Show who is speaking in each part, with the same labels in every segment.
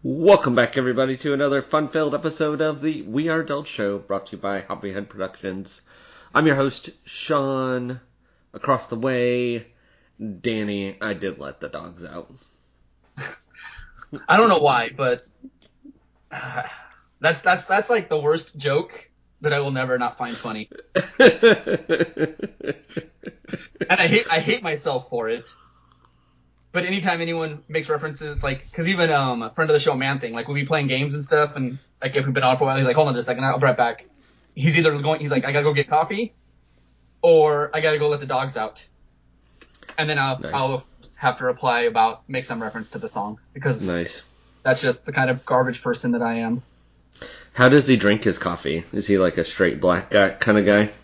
Speaker 1: Welcome back, everybody, to another fun-filled episode of the We Are Adult Show, brought to you by Hobbyhead Productions. I'm your host, Sean. Across the way, Danny. I did let the dogs out.
Speaker 2: I don't know why, but that's like the worst joke that I will never not find funny. And I hate myself for it. But anytime anyone makes references, like, because even a friend of the show, Man Thing, like, we'll be playing games and stuff, and like if we've been on for a while, he's like, hold on just a second, I'll be right back. He's like, I gotta go get coffee, or I gotta go let the dogs out. And then I'll have to reply about, make some reference to the song, because that's just the kind of garbage person that I am.
Speaker 1: How does he drink his coffee? Is he like a straight black guy kind of guy?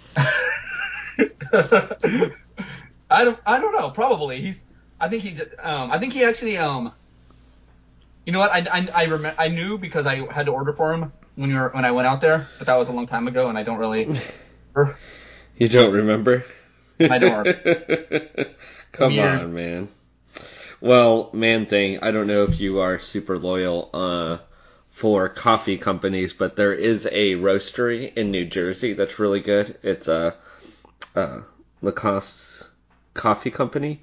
Speaker 2: I don't know. Probably I think he actually you know what, I knew because I had to order for him when I went out there, but that was a long time ago and I don't really remember.
Speaker 1: You don't remember?
Speaker 2: I don't remember.
Speaker 1: Come on, man. Well, Man Thing, I don't know if you are super loyal for coffee companies, but there is a roastery in New Jersey that's really good. It's a Lacoste Coffee Company,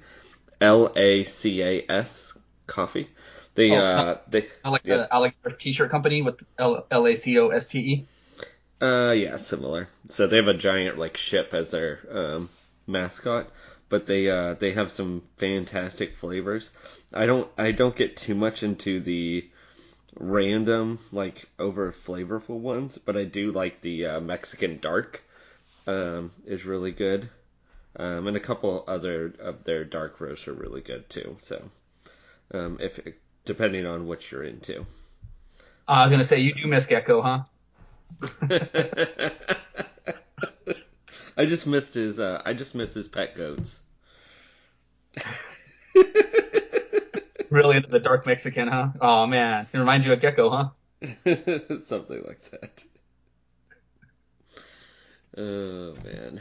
Speaker 1: LACAS Coffee.
Speaker 2: I like their t-shirt company with LACOSTE.
Speaker 1: Yeah, similar. So they have a giant like ship as their mascot, but they have some fantastic flavors. I don't get too much into the random like over flavorful ones, but I do like the Mexican Dark. Is really good. And a couple other of their dark roasts are really good too. So, if depending on what you're into.
Speaker 2: I was gonna say, you do miss Gecko, huh?
Speaker 1: I just missed his pet goats.
Speaker 2: Really into the dark Mexican, huh? Oh man, it reminds you of Gecko, huh?
Speaker 1: Something like that. Oh man.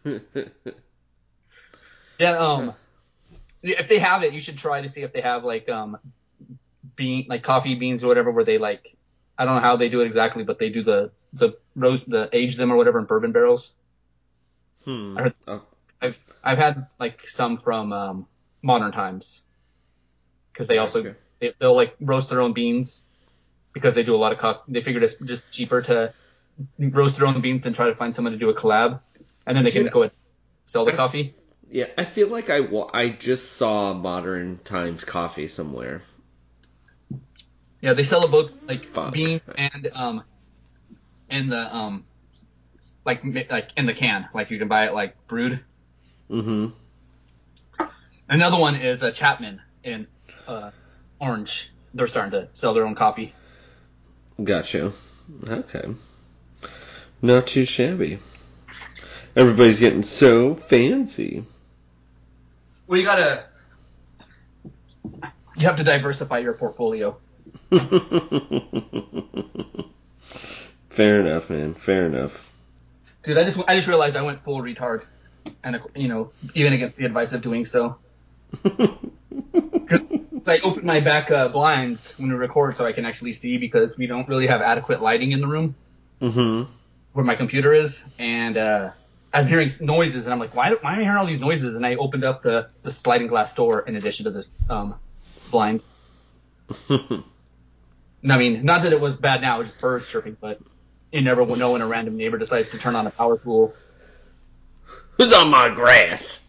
Speaker 2: Yeah, if they have it, you should try to see if they have like coffee beans or whatever, where they like, I don't know how they do it exactly, but they do the roast, the age them or whatever in bourbon barrels. I heard, I've had like some from Modern Times, because they'll like roast their own beans, because they do a lot of coffee. They figured it's just cheaper to roast their own beans than try to find someone to do a collab, and then they can go and sell the coffee.
Speaker 1: Yeah, I feel like I just saw Modern Times coffee somewhere.
Speaker 2: Yeah, they sell it both like beans and the like in the can, like you can buy it like brewed.
Speaker 1: Mm-hmm.
Speaker 2: Another one is Chapman in Orange. They're starting to sell their own coffee.
Speaker 1: Gotcha. Okay. Not too shabby. Everybody's getting so fancy.
Speaker 2: Well, you have to diversify your portfolio.
Speaker 1: Fair enough, man. Fair enough.
Speaker 2: Dude, I just realized I went full retard, and even against the advice of doing so. I opened my back blinds when we record so I can actually see, because we don't really have adequate lighting in the room where my computer is, and I'm hearing noises, and I'm like, why am I hearing all these noises? And I opened up the sliding glass door in addition to the blinds. And I mean, not that it was bad now, it was just birds chirping, but you never know when a random neighbor decides to turn on a power tool.
Speaker 1: Who's on my grass?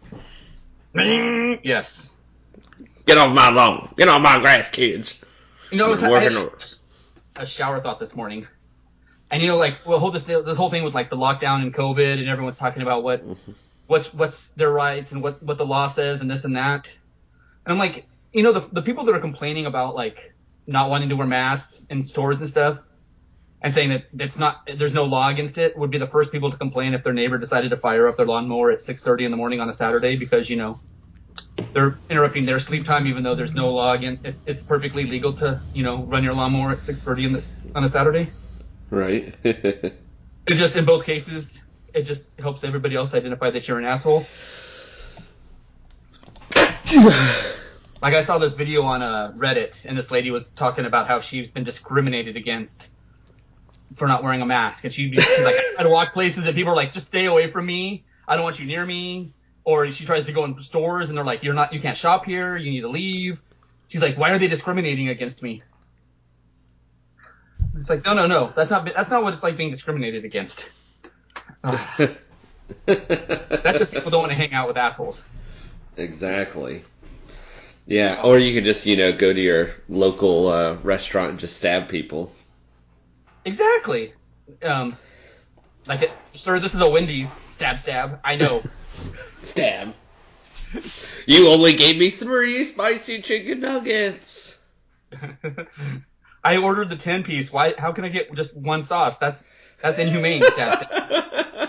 Speaker 2: Yes.
Speaker 1: Get off my lawn. Get off my grass, kids.
Speaker 2: I had a shower thought this morning. And this whole thing with like the lockdown and COVID, and everyone's talking about what's their rights and what the law says and this and that. And I'm like, the people that are complaining about like not wanting to wear masks in stores and stuff, and saying that there's no law against it, would be the first people to complain if their neighbor decided to fire up their lawnmower at 6:30 in the morning on a Saturday, because they're interrupting their sleep time, even though there's no law against. It's perfectly legal to run your lawnmower at 6:30 on a Saturday.
Speaker 1: Right.
Speaker 2: It's just, in both cases, it just helps everybody else identify that you're an asshole. Like I saw this video on Reddit, and this lady was talking about how she's been discriminated against for not wearing a mask, and she's like, I try to walk places, and people are like, just stay away from me. I don't want you near me. Or she tries to go in stores, and they're like, you can't shop here. You need to leave. She's like, why are they discriminating against me? It's like, no. That's not what it's like being discriminated against. That's just people don't want to hang out with assholes.
Speaker 1: Exactly. Yeah, or you could just, go to your local restaurant and just stab people.
Speaker 2: Exactly. Sir, this is a Wendy's. Stab, stab. I know.
Speaker 1: Stab. You only gave me 3 spicy chicken nuggets.
Speaker 2: I ordered the 10-piece. Why? How can I get just one sauce? That's inhumane. Stab, stab.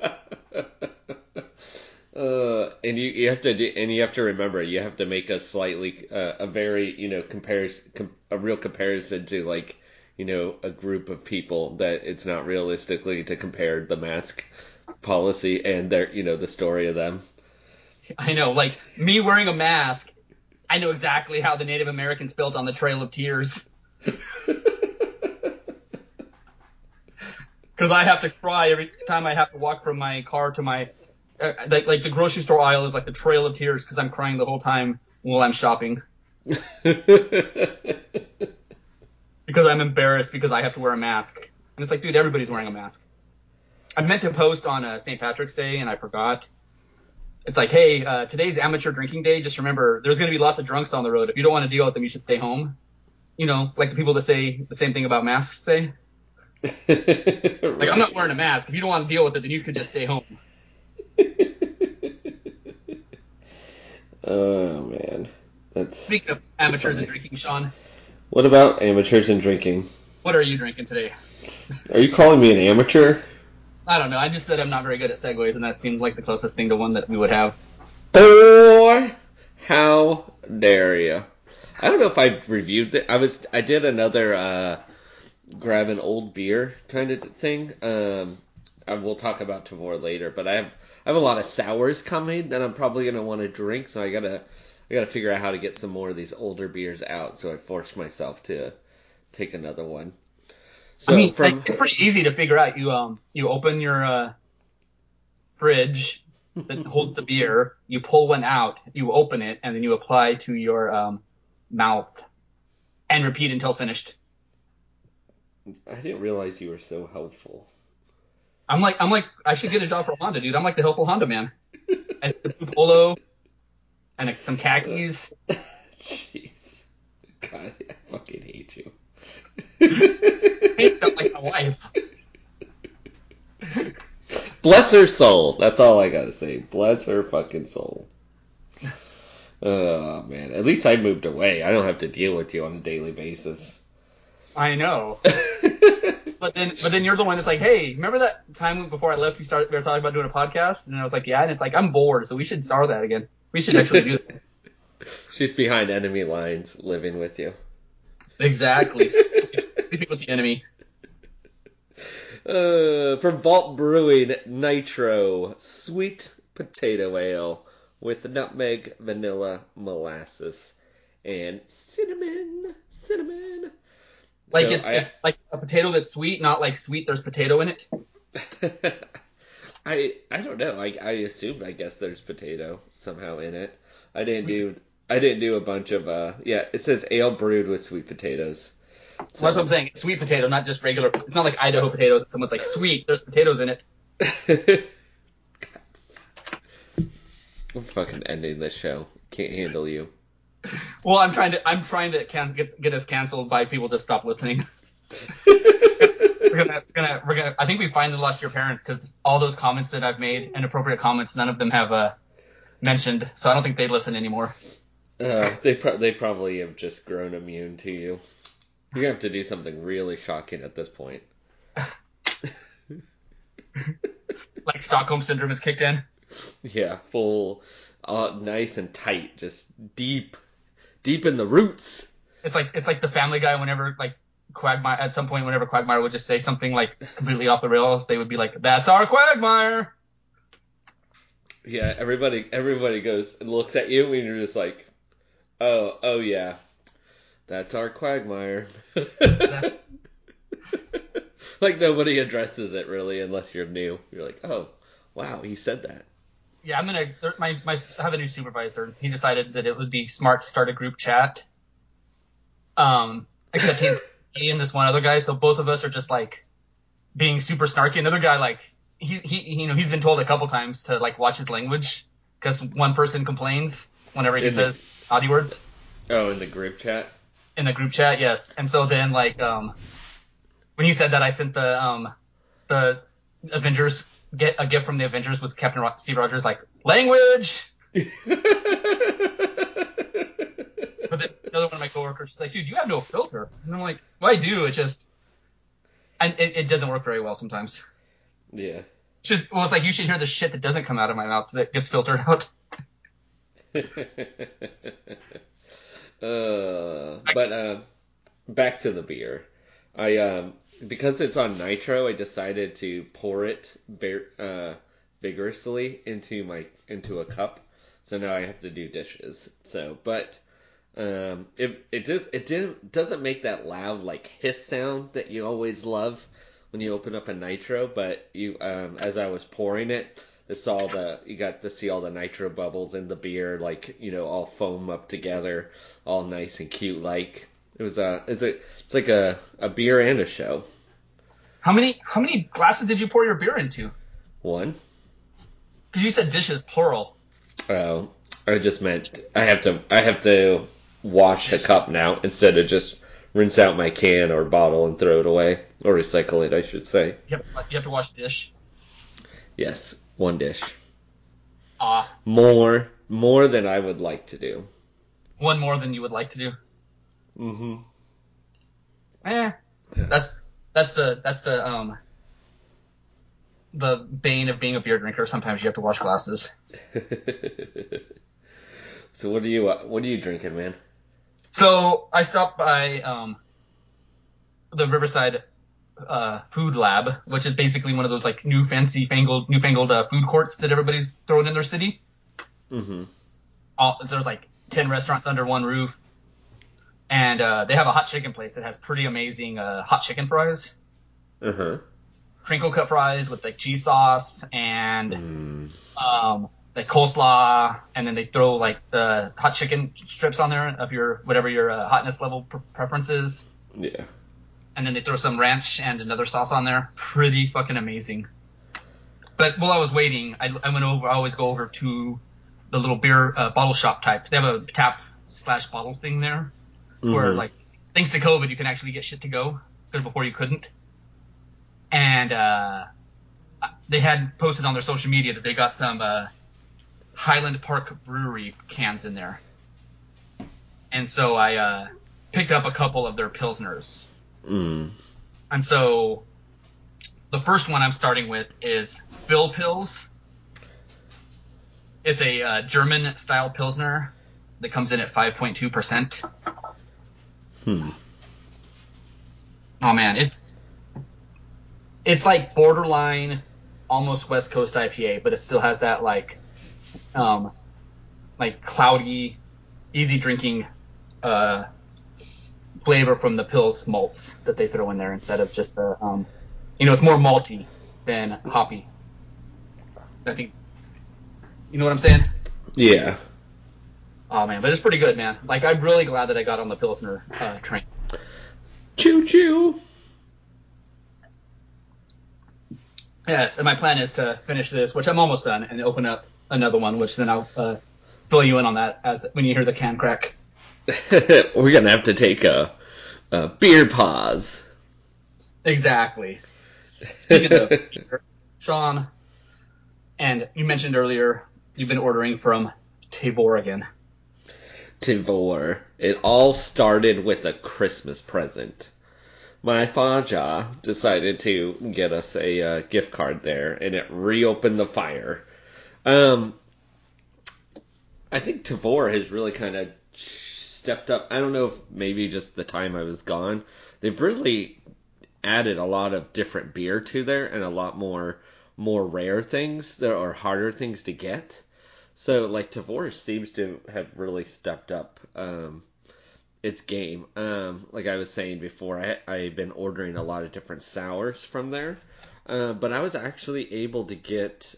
Speaker 1: You have to remember, you have to make a slightly a very a real comparison to like a group of people that it's not realistically to compare the mask policy and their the story of them.
Speaker 2: I know, like me wearing a mask. I know exactly how the Native Americans felt on the Trail of Tears. Because I have to cry every time I have to walk from my car to my like the grocery store aisle is like the Trail of Tears because I'm crying the whole time while I'm shopping. Because I'm embarrassed because I have to wear a mask. And it's like, dude, everybody's wearing a mask. I meant to post on St. Patrick's Day and I forgot. It's like, hey, today's amateur drinking day. Just remember, there's going to be lots of drunks on the road. If you don't want to deal with them, you should stay home. Like the people that say the same thing about masks say. Like, right. I'm not wearing a mask. If you don't want to deal with it, then you could just stay home.
Speaker 1: Oh, man.
Speaker 2: Speaking of amateurs and drinking, Sean.
Speaker 1: What about amateurs and drinking?
Speaker 2: What are you drinking today?
Speaker 1: Are you calling me an amateur?
Speaker 2: I don't know. I just said I'm not very good at segues, and that seemed like the closest thing to one that we would have.
Speaker 1: Boy, how dare you? I don't know if I reviewed it. I did another grab an old beer kind of thing. We'll talk about Tavour later, but I have a lot of sours coming that I'm probably gonna want to drink, so I gotta figure out how to get some more of these older beers out. So I forced myself to take another one. So
Speaker 2: it's pretty easy to figure out. You open your fridge that holds the beer, you pull one out, you open it, and then you apply to your mouth and repeat until finished.
Speaker 1: I didn't realize you were so helpful.
Speaker 2: I'm like I should get a job for Honda, dude. I'm like the helpful Honda man. I have a blue polo and some khakis.
Speaker 1: Jeez, God, I fucking hate you.
Speaker 2: It sounds like my wife.
Speaker 1: Bless her soul. That's all I gotta say. Bless her fucking soul. Oh man, at least I moved away. I don't have to deal with you on a daily basis.
Speaker 2: I know. But then you're the one that's like, hey, remember that time before I left we were talking about doing a podcast? And I was like, yeah, and it's like, I'm bored, so we should start that again. We should actually do that.
Speaker 1: She's behind enemy lines, living with you.
Speaker 2: Exactly. Sleeping with the enemy.
Speaker 1: From Vault Brewing, Nitro Sweet Potato Ale with nutmeg, vanilla, molasses, and cinnamon.
Speaker 2: Like so it's like a potato that's sweet, not like sweet there's potato in it.
Speaker 1: I don't know. I assumed, I guess there's potato somehow in it. I didn't do a bunch of it says ale brewed with sweet potatoes. So
Speaker 2: that's what I'm saying. It's sweet potato, not just regular. It's not like Idaho potatoes. Someone's like, sweet, there's potatoes in it.
Speaker 1: I'm fucking ending this show. Can't handle you.
Speaker 2: Well, I'm trying to get us canceled by people to stop listening. we're gonna. I think we finally lost your parents because all those comments that I've made, inappropriate comments, none of them have mentioned. So I don't think they listen anymore.
Speaker 1: They probably have just grown immune to you. You're gonna have to do something really shocking at this point.
Speaker 2: Like Stockholm syndrome is kicked in.
Speaker 1: Yeah, full, nice and tight, just deep in the roots.
Speaker 2: It's like the Family Guy whenever like Quagmire at some point whenever Quagmire would just say something like completely off the rails, they would be like, "That's our Quagmire."
Speaker 1: Yeah, everybody goes and looks at you, and you're just like, Oh yeah, that's our Quagmire.
Speaker 2: That,
Speaker 1: Like nobody addresses it really unless you're new. You're like, oh, wow, he said that.
Speaker 2: yeah, I have a new supervisor. He decided that it would be smart to start a group chat. Except he and this one other guy, so both of us are just like being super snarky. Another guy, like he's been told a couple times to like watch his language because one person complains whenever he
Speaker 1: In the
Speaker 2: says naughty words
Speaker 1: in the group chat.
Speaker 2: in the group chat. Yes, and so then like when he said that, I sent the Avengers get a gift from the Avengers with Steve Rogers like language. But then another one of my coworkers is like, dude, you have no filter. And I'm like, well, I do. It's just, it doesn't work very well sometimes.
Speaker 1: Yeah.
Speaker 2: It's like you should hear the shit that doesn't come out of my mouth that gets filtered out.
Speaker 1: But back to the beer. I because it's on nitro, I decided to pour it vigorously into a cup. So now I have to do dishes. So, but doesn't make that loud like hiss sound that you always love when you open up a nitro. But you as I was pouring it, you got to see all the nitro bubbles in the beer, like all foam up together, all nice and cute. Like it's like a beer and a show.
Speaker 2: How many glasses did you pour your beer into?
Speaker 1: One.
Speaker 2: Because you said dishes plural.
Speaker 1: Oh, I just meant I have to wash a cup now instead of just rinse out my can or bottle and throw it away or recycle it, I should say.
Speaker 2: You have to wash dish.
Speaker 1: Yes, one dish.
Speaker 2: Ah,
Speaker 1: More than I would like to do.
Speaker 2: one more than you would like to do.
Speaker 1: Mm-hmm.
Speaker 2: Eh,
Speaker 1: Yeah.
Speaker 2: that's the bane of being a beer drinker. Sometimes you have to wash glasses.
Speaker 1: So what are you drinking, man?
Speaker 2: So I stopped by the Riverside Food Lab, which is basically one of those like newfangled food courts that everybody's throwing in their city.
Speaker 1: Mm-hmm.
Speaker 2: There's like 10 restaurants under one roof, and they have a hot chicken place that has pretty amazing hot chicken fries,
Speaker 1: Uh-huh.
Speaker 2: crinkle cut fries with like cheese sauce and
Speaker 1: Mm.
Speaker 2: like coleslaw, and then they throw like the hot chicken strips on there of your whatever your hotness level preference is,
Speaker 1: Yeah.
Speaker 2: and then they throw some ranch and another sauce on there. Pretty fucking amazing. But while I was waiting, I went over. I always go over to the little beer bottle shop type. They have a tap/bottle thing there, where
Speaker 1: Mm-hmm.
Speaker 2: like thanks to COVID, you can actually get shit to go because before you couldn't. And they had posted on their social media that they got some Highland Park Brewery cans in there, and so I picked up a couple of their pilsners.
Speaker 1: Mm.
Speaker 2: And so the first one I'm starting with is Bill Pils. It's a German style pilsner that comes in at 5.2%.
Speaker 1: Hmm.
Speaker 2: Oh man, it's like borderline almost West Coast IPA, but it still has that like cloudy, easy drinking uh flavor from the Pils malts that they throw in there instead of just the it's more malty than hoppy. I think you know what I'm saying?
Speaker 1: Yeah.
Speaker 2: Oh man, but it's pretty good, man. Like I'm really glad that I got on the Pilsner train.
Speaker 1: Choo choo.
Speaker 2: Yes, and my plan is to finish this, which I'm almost done, and open up another one, which then I'll fill you in on that when you hear the can crack.
Speaker 1: We're gonna have to take a beer pause.
Speaker 2: Exactly. Speaking of Sean, and you mentioned earlier you've been ordering from Tavor again.
Speaker 1: Tavor. It all started with a Christmas present. My Faja decided to get us a gift card there, and it reopened the fire. Um, I think Tavor has really kind of stepped up. I don't know if maybe just the time I was gone. They've really added a lot of different beer to there and a lot more rare things that are harder things to get. So like Tavor seems to have really stepped up its game. Like I was saying before, I've been ordering a lot of different sours from there. But I was actually able to get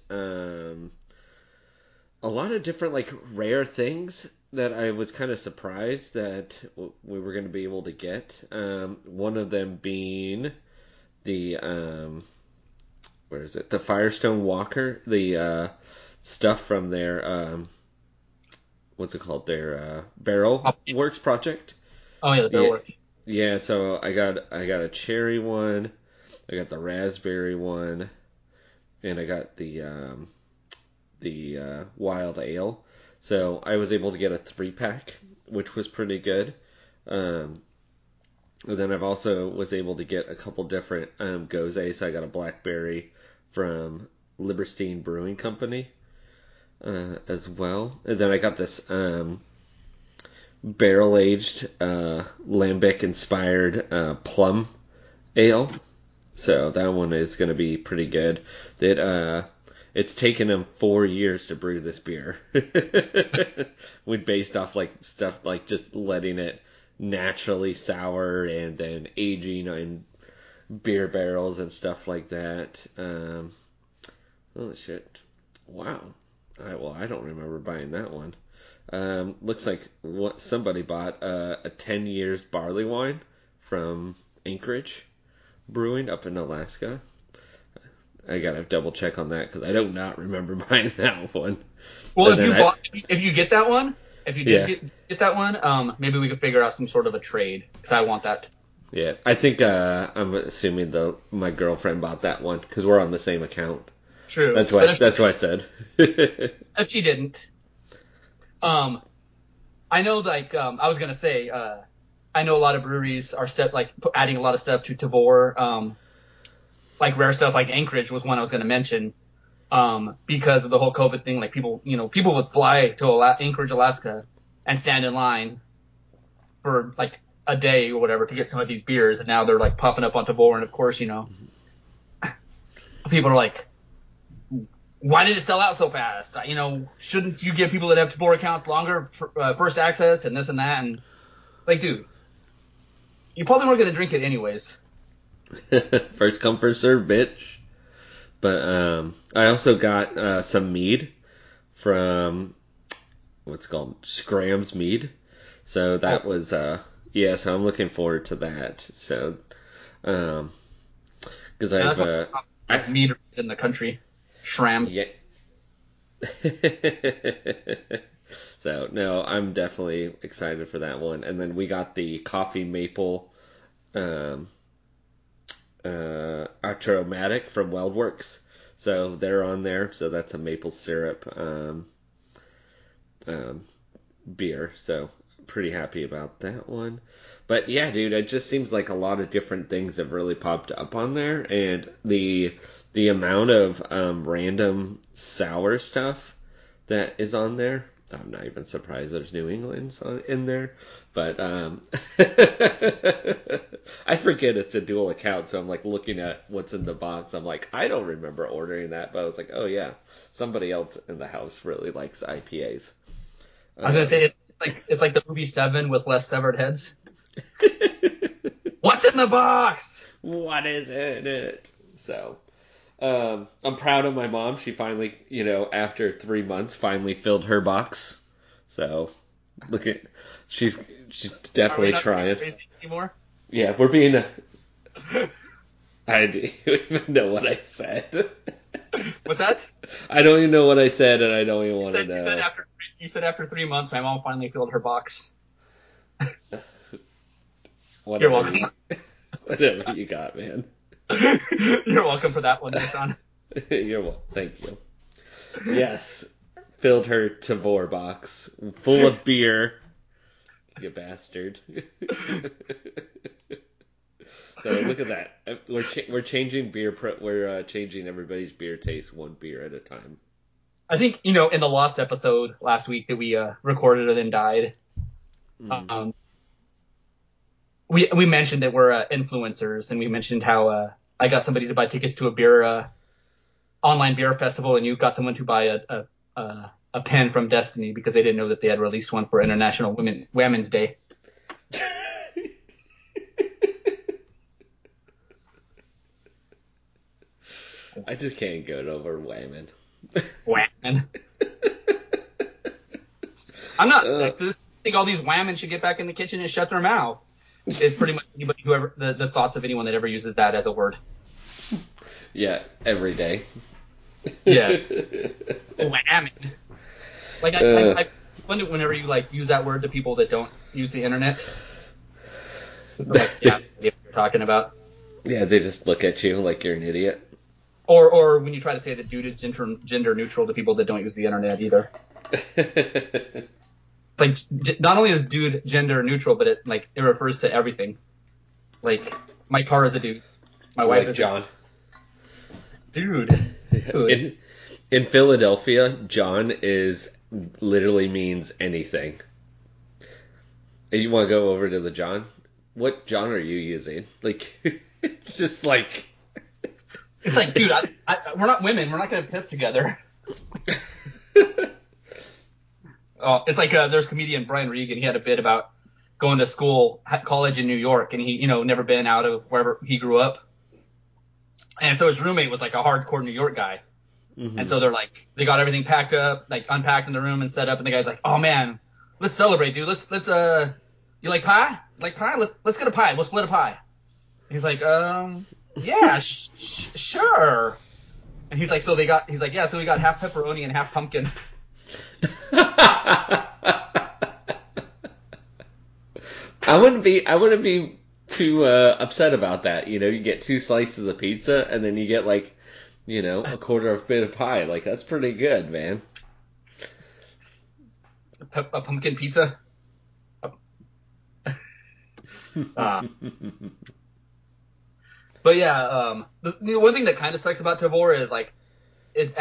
Speaker 1: a lot of different like rare things that I was kind of surprised that we were going to be able to get. One of them being the where is it? The Firestone Walker, the stuff from their what's it called? Their Barrel Works project.
Speaker 2: Oh yeah, the
Speaker 1: Yeah,
Speaker 2: barrel work.
Speaker 1: yeah. So I got a cherry one, I got the raspberry one, and I got the wild ale. So I was able to get a 3-pack, which was pretty good. Um, and then I've also was able to get a couple different gozes. So I got a blackberry from Liberstein Brewing Company as well. And then I got this barrel aged lambic inspired plum ale. So that one is going to be pretty good. It's taken them 4 years to brew this beer. We based off like stuff like just letting it naturally sour and then aging in beer barrels and stuff like that. Holy shit! Wow. I don't remember buying that one. Looks like what somebody bought a 10 years barley wine from Anchorage Brewing up in Alaska. I gotta double check on that because I do not remember buying that one.
Speaker 2: Well,
Speaker 1: And then
Speaker 2: if you get that one, if you did
Speaker 1: yeah,
Speaker 2: get that one, maybe we could figure out some sort of a trade because I want that.
Speaker 1: yeah. I think I'm assuming my girlfriend bought that one because we're on the same account.
Speaker 2: True,
Speaker 1: That's why.
Speaker 2: but
Speaker 1: That's what I said.
Speaker 2: if she didn't, um, I know like I was gonna say, I know a lot of breweries are adding a lot of stuff to Tavor, like rare stuff like Anchorage was one I was gonna mention, because of the whole COVID thing. Like people would fly to Anchorage, Alaska, and stand in line for like a day or whatever to get some of these beers, and now they're like popping up on Tavor, and of course, people are like, why did it sell out so fast? Shouldn't you give people that have Tavor accounts longer first access and this and that? And like, dude, you probably weren't gonna drink it anyways.
Speaker 1: First come, first serve, bitch. But I also got some mead from what's it called Scram's Mead. So
Speaker 2: Oh,
Speaker 1: that was yeah. So I'm looking forward to that. So because
Speaker 2: yeah,
Speaker 1: I've
Speaker 2: that's one
Speaker 1: I
Speaker 2: of mead in the country. Shrams.
Speaker 1: yeah. So no, I'm definitely excited for that one. And then we got the coffee maple um, Arturomatic from Weldworks. So they're on there. So that's a maple syrup um, beer. So pretty happy about that one. But yeah, dude, it just seems like a lot of different things have really popped up on there, and the amount of random sour stuff that is on there. I'm not even surprised there's New England's in there, but I forget it's a dual account, so I'm like looking at what's in the box. I'm like, I don't remember ordering that, but I was like, oh yeah, somebody else in the house really likes IPAs.
Speaker 2: I was gonna
Speaker 1: Um,
Speaker 2: say it's like the movie Seven with less severed heads. What's in the box?
Speaker 1: what is in it? So, I'm proud of my mom. She finally, after 3 months, finally filled her box. So, look at she's she's
Speaker 2: Are we
Speaker 1: definitely
Speaker 2: not being
Speaker 1: trying.
Speaker 2: crazy anymore?
Speaker 1: Yeah, we're being. I don't even know what I said.
Speaker 2: What's that?
Speaker 1: I don't even know what I said, and I don't even
Speaker 2: You
Speaker 1: want to
Speaker 2: said you said
Speaker 1: know.
Speaker 2: after you said after 3 months, my mom finally filled her box. You're
Speaker 1: Whatever
Speaker 2: welcome.
Speaker 1: you, whatever you got, man.
Speaker 2: You're welcome for that one there, Sean.
Speaker 1: You're welcome. Thank you. Yes, filled her Tavor box full of beer. You bastard. So look at that. We're changing beer. We're changing everybody's beer taste one beer at a time.
Speaker 2: I think in the lost episode last week that we recorded and then died,
Speaker 1: Mm.
Speaker 2: um, we mentioned that we're influencers, and we mentioned how I got somebody to buy tickets to a beer online beer festival, and you got someone to buy a a pen from Destiny because they didn't know that they had released one for International Women's Day.
Speaker 1: I just can't get over Whammon.
Speaker 2: Whammon. I'm not sexist. I think all these whammon should get back in the kitchen and shut their mouth. It's pretty much anybody who ever the thoughts of anyone that ever uses that as a word.
Speaker 1: Yeah, every day.
Speaker 2: Yes. Whammon. Like I wonder whenever you like use that word to people that don't use the internet. Like, yeah, what you're talking about.
Speaker 1: Yeah, they just look at you like you're an idiot.
Speaker 2: Or when you try to say that dude is gender neutral to people that don't use the internet either. Like, not only is dude gender neutral, but it refers to everything. Like, my car is a dude. My wife is
Speaker 1: John.
Speaker 2: Dude.
Speaker 1: In Philadelphia, John literally means anything. And you want to go over to the John? What John are you using? Like, it's just like...
Speaker 2: It's like, dude, we're not women. We're not going to piss together. It's like there's comedian Brian Regan. He had a bit about going to college in New York, and he, never been out of wherever he grew up. And so his roommate was like a hardcore New York guy. Mm-hmm. And so they got everything packed up, like unpacked in the room and set up. And the guy's like, "Oh man, let's celebrate, dude. Let's you like pie? Like pie? Let's get a pie. We'll split a pie." And he's like, yeah, sure. And he's like, so we got half pepperoni and half pumpkin.
Speaker 1: I wouldn't be too upset about that. You get 2 slices of pizza and then you get like, a quarter of a bit of pie. Like, that's pretty good, man.
Speaker 2: A pumpkin pizza? But yeah, the one thing that kind of sucks about Tavour is like, it's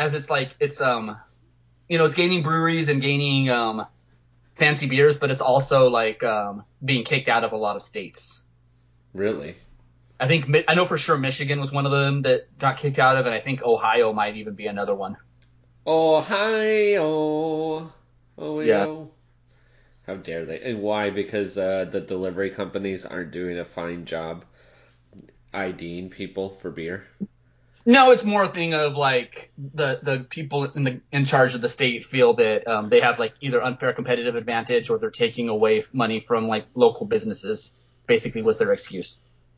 Speaker 2: gaining breweries and gaining fancy beers, but it's also like being kicked out of a lot of states.
Speaker 1: Really?
Speaker 2: I know for sure Michigan was one of them that got kicked out of, and I think Ohio might even be another one.
Speaker 1: Ohio.
Speaker 2: Yes.
Speaker 1: How dare they? And why? Because the delivery companies aren't doing a fine job IDing people for beer?
Speaker 2: No, it's more a thing of like the people in charge of the state feel that they have like either unfair competitive advantage or they're taking away money from like local businesses. Basically, was their excuse.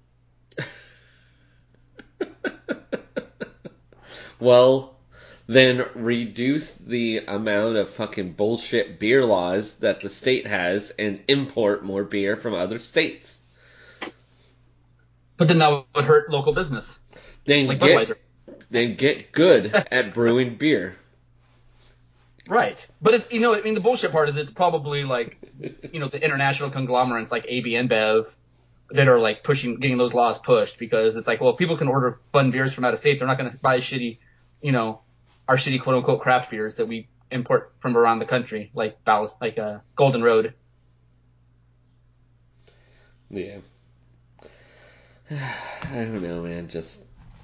Speaker 1: Well, then reduce the amount of fucking bullshit beer laws that the state has and import more beer from other states.
Speaker 2: But then that would hurt local business.
Speaker 1: Then get good at brewing beer.
Speaker 2: Right. But it's, the bullshit part is it's probably like, the international conglomerates like AB InBev that are like getting those laws pushed, because it's like, well, if people can order fun beers from out of state, they're not going to buy shitty, our shitty quote unquote craft beers that we import from around the country, like Golden Road.
Speaker 1: Yeah. I don't know, man. Just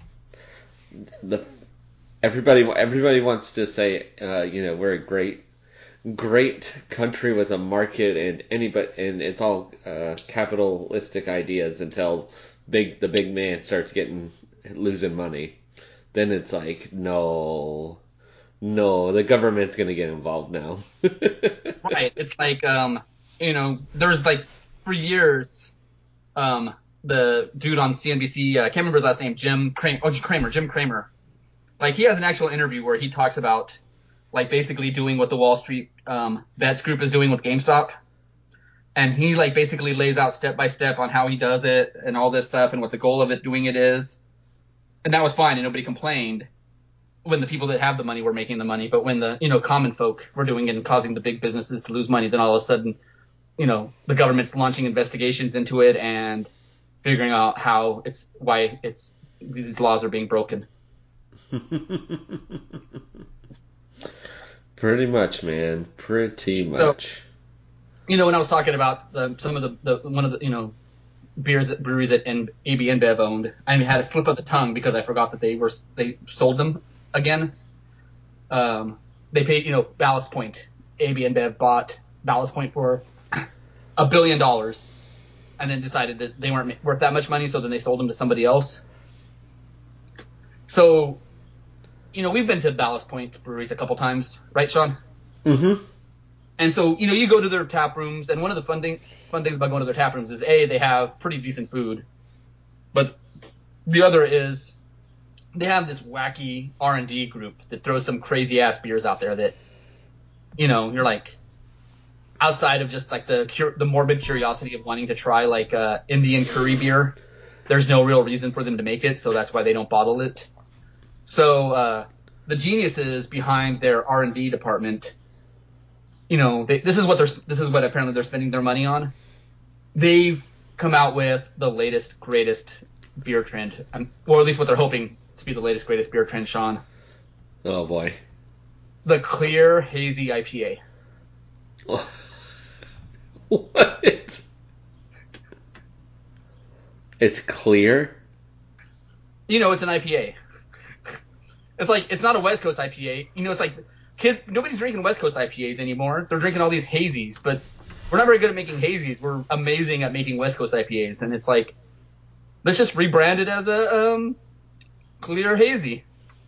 Speaker 1: everybody wants to say, we're a great country with a market and it's all capitalistic ideas until the big man starts losing money. Then it's like, no, the government's gonna get involved now.
Speaker 2: Right. It's like, there's like for years, the dude on CNBC, I can't remember his last name, Jim Cramer. Like, he has an actual interview where he talks about like basically doing what the Wall Street Bets Group is doing with GameStop. And he like basically lays out step by step on how he does it and all this stuff and what the goal of doing it is. And that was fine and nobody complained when the people that have the money were making the money. But when the, common folk were doing it and causing the big businesses to lose money, then all of a sudden, the government's launching investigations into it and figuring out why these laws are being broken.
Speaker 1: Pretty much, man. Pretty much.
Speaker 2: So, when I was talking about some of one of the breweries that AB InBev owned, I had a slip of the tongue because I forgot that they sold them again. they paid, Ballast Point. AB InBev bought Ballast Point for $1 billion, and then decided that they weren't worth that much money, so then they sold them to somebody else. So, we've been to Ballast Point breweries a couple times, right, Sean?
Speaker 1: Mm-hmm.
Speaker 2: And so, you go to their tap rooms, and one of the fun things about going to their tap rooms is, A, they have pretty decent food, but the other is they have this wacky R&D group that throws some crazy-ass beers out there that, you're like, outside of just like the morbid curiosity of wanting to try like Indian curry beer, there's no real reason for them to make it, so that's why they don't bottle it. So the geniuses behind their R&D department, this is what apparently they're spending their money on. They've come out with the latest greatest beer trend, or at least what they're hoping to be the latest greatest beer trend, Sean.
Speaker 1: Oh boy.
Speaker 2: The Clear Hazy IPA.
Speaker 1: What? It's clear?
Speaker 2: It's an IPA. It's like, it's not a West Coast IPA. It's like kids, nobody's drinking West Coast IPAs anymore. They're drinking all these hazies, but we're not very good at making hazies. We're amazing at making West Coast IPAs. And it's like, let's just rebrand it as a clear hazy.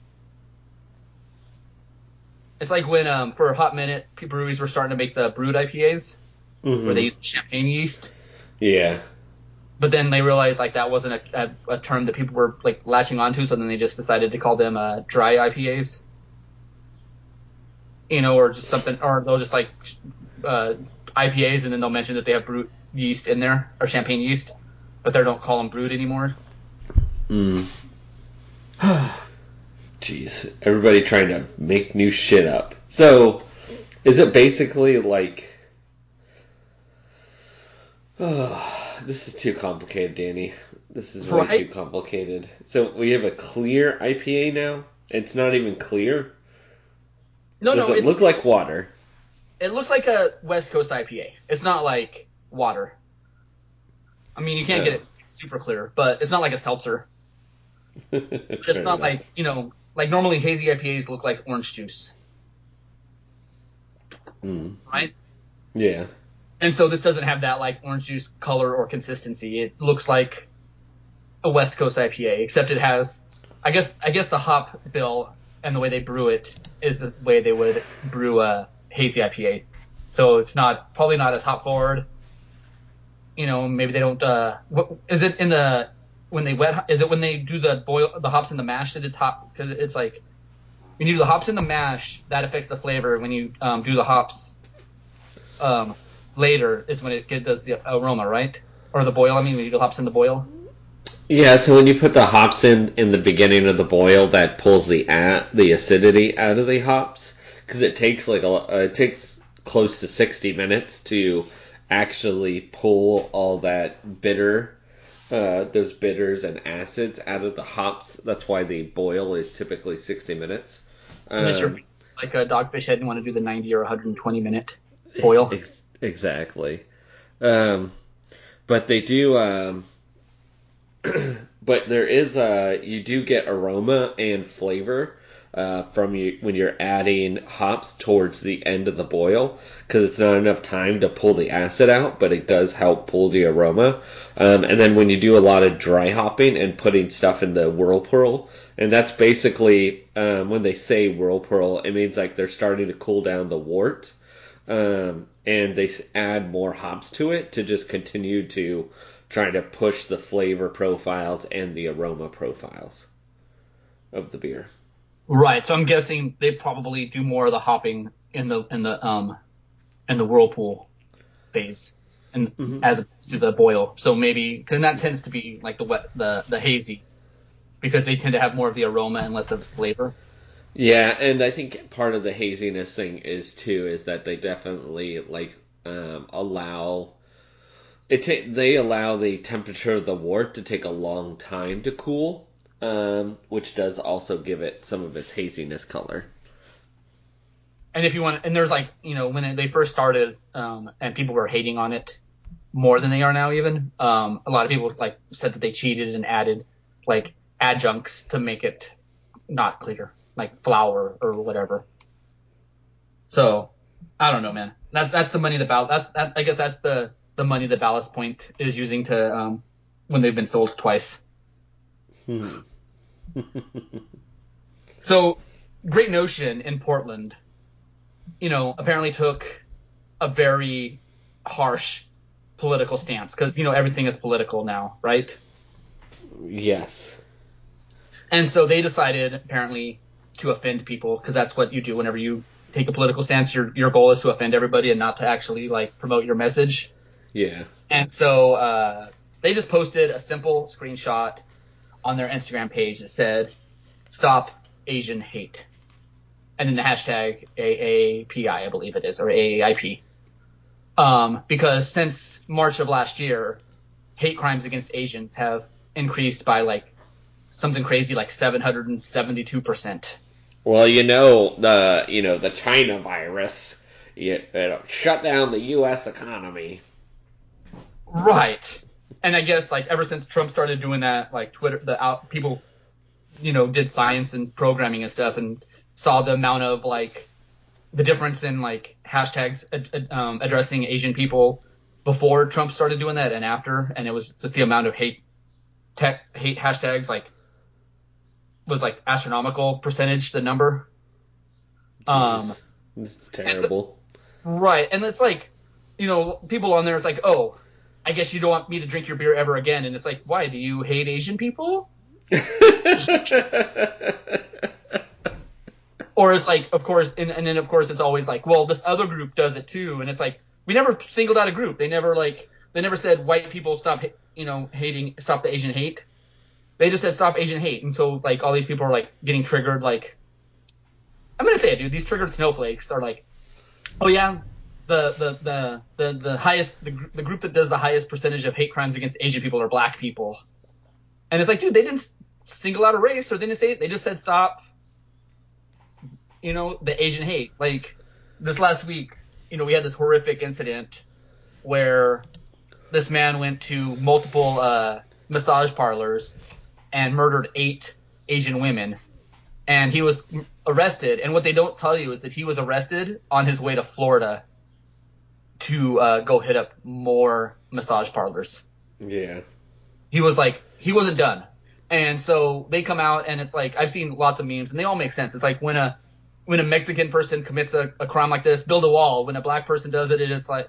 Speaker 2: It's like when, for a hot minute, breweries were starting to make the brewed IPAs,
Speaker 1: Mm-hmm.
Speaker 2: where they used champagne yeast.
Speaker 1: Yeah.
Speaker 2: But then they realized like that wasn't a term that people were like latching onto, so then they just decided to call them dry IPAs. Or just something, or they'll just like IPAs, and then they'll mention that they have brewed yeast in there, or champagne yeast, but they don't call them brewed anymore.
Speaker 1: Jeez, everybody trying to make new shit up. So, is it basically like... this is too complicated, Danny. This is way too complicated. So, we have a clear IPA now? It's not even clear? Does it look like water?
Speaker 2: It looks like a West Coast IPA. It's not like water. I mean, you can't get it super clear, but it's not like a seltzer. It's not like, like normally hazy IPAs look like orange juice. Right?
Speaker 1: Yeah.
Speaker 2: And so this doesn't have that like orange juice color or consistency. It looks like a West Coast IPA, except it has, I guess the hop bill and the way they brew it is the way they would brew a hazy IPA. So it's probably not as hop forward. Maybe they don't, is it when they do the hops in the mash that it's hop? Cause it's like, when you do the hops in the mash, that affects the flavor. When you, do the hops, later is when it does the aroma, right? Or the boil, when you do the hops in the boil.
Speaker 1: Yeah, so when you put the hops in the beginning of the boil, that pulls the acidity out of the hops, because it takes it takes close to 60 minutes to actually pull all that those bitters and acids out of the hops. That's why the boil is typically 60 minutes.
Speaker 2: Unless you're like a Dogfish Head and want to do the 90 or 120 minute boil.
Speaker 1: Exactly. But they do. But there is you do get aroma and flavor from you when you're adding hops towards the end of the boil, because it's not enough time to pull the acid out, but it does help pull the aroma. And then when you do a lot of dry hopping and putting stuff in the whirlpool, and that's basically when they say whirlpool, it means like they're starting to cool down the wort, and they add more hops to it to just continue to trying to push the flavor profiles and the aroma profiles of the beer.
Speaker 2: Right. So I'm guessing they probably do more of the hopping in the whirlpool phase, and as opposed to the boil. So maybe, because that tends to be like the hazy, because they tend to have more of the aroma and less of the flavor.
Speaker 1: Yeah, and I think part of the haziness thing is that they definitely allow they allow the temperature of the wort to take a long time to cool, which does also give it some of its haziness color.
Speaker 2: And if you want, and there's like, when they first started, and people were hating on it more than they are now even, a lot of people like said that they cheated and added like adjuncts to make it not clear, like flour or whatever. So I don't know, man. That's the money I guess that's the money that Ballast Point is using to when they've been sold twice.
Speaker 1: Hmm.
Speaker 2: So Great Notion in Portland, apparently took a very harsh political stance because everything is political now, right?
Speaker 1: Yes.
Speaker 2: And so they decided apparently to offend people because that's what you do whenever you take a political stance. Your goal is to offend everybody and not to actually like promote your message.
Speaker 1: Yeah.
Speaker 2: And so they just posted a simple screenshot on their Instagram page that said "Stop Asian Hate," and then the hashtag AAPI, I believe it is, or AAIP. Because since March of last year, hate crimes against Asians have increased by like something crazy like 772%.
Speaker 1: Well, the China virus, shut down the U.S. economy.
Speaker 2: Right. And I guess like ever since Trump started doing that, like Twitter, people, did science and programming and stuff and saw the amount of like the difference in like hashtags addressing Asian people before Trump started doing that and after, and it was just the amount of hate hashtags like was like astronomical percentage, the number. Um,
Speaker 1: Jeez. This is
Speaker 2: and so,
Speaker 1: terrible.
Speaker 2: right. And it's like, people on there, it's like, oh, I guess you don't want me to drink your beer ever again. And it's like, why? Do you hate Asian people? Or it's like, of course, and then of course it's always like, well, this other group does it too. And it's like, we never singled out a group. They never said white people stop, hating, stop the Asian hate. They just said stop Asian hate. And so like all these people are like getting triggered. Like, I'm going to say it, dude, these triggered snowflakes are like, oh yeah, the highest, the group that does the highest percentage of hate crimes against Asian people are black people. And it's like, dude, they didn't single out a race or they didn't say it. They just said stop, the Asian hate. Like this last week, we had this horrific incident where this man went to multiple massage parlors and murdered 8 Asian women. And he was arrested. And what they don't tell you is that he was arrested on his way to Florida to go hit up more massage parlors.
Speaker 1: Yeah.
Speaker 2: He wasn't done. And so they come out and it's like, I've seen lots of memes and they all make sense. It's like when a Mexican person commits a crime like this, build a wall. When a black person does it, it's like,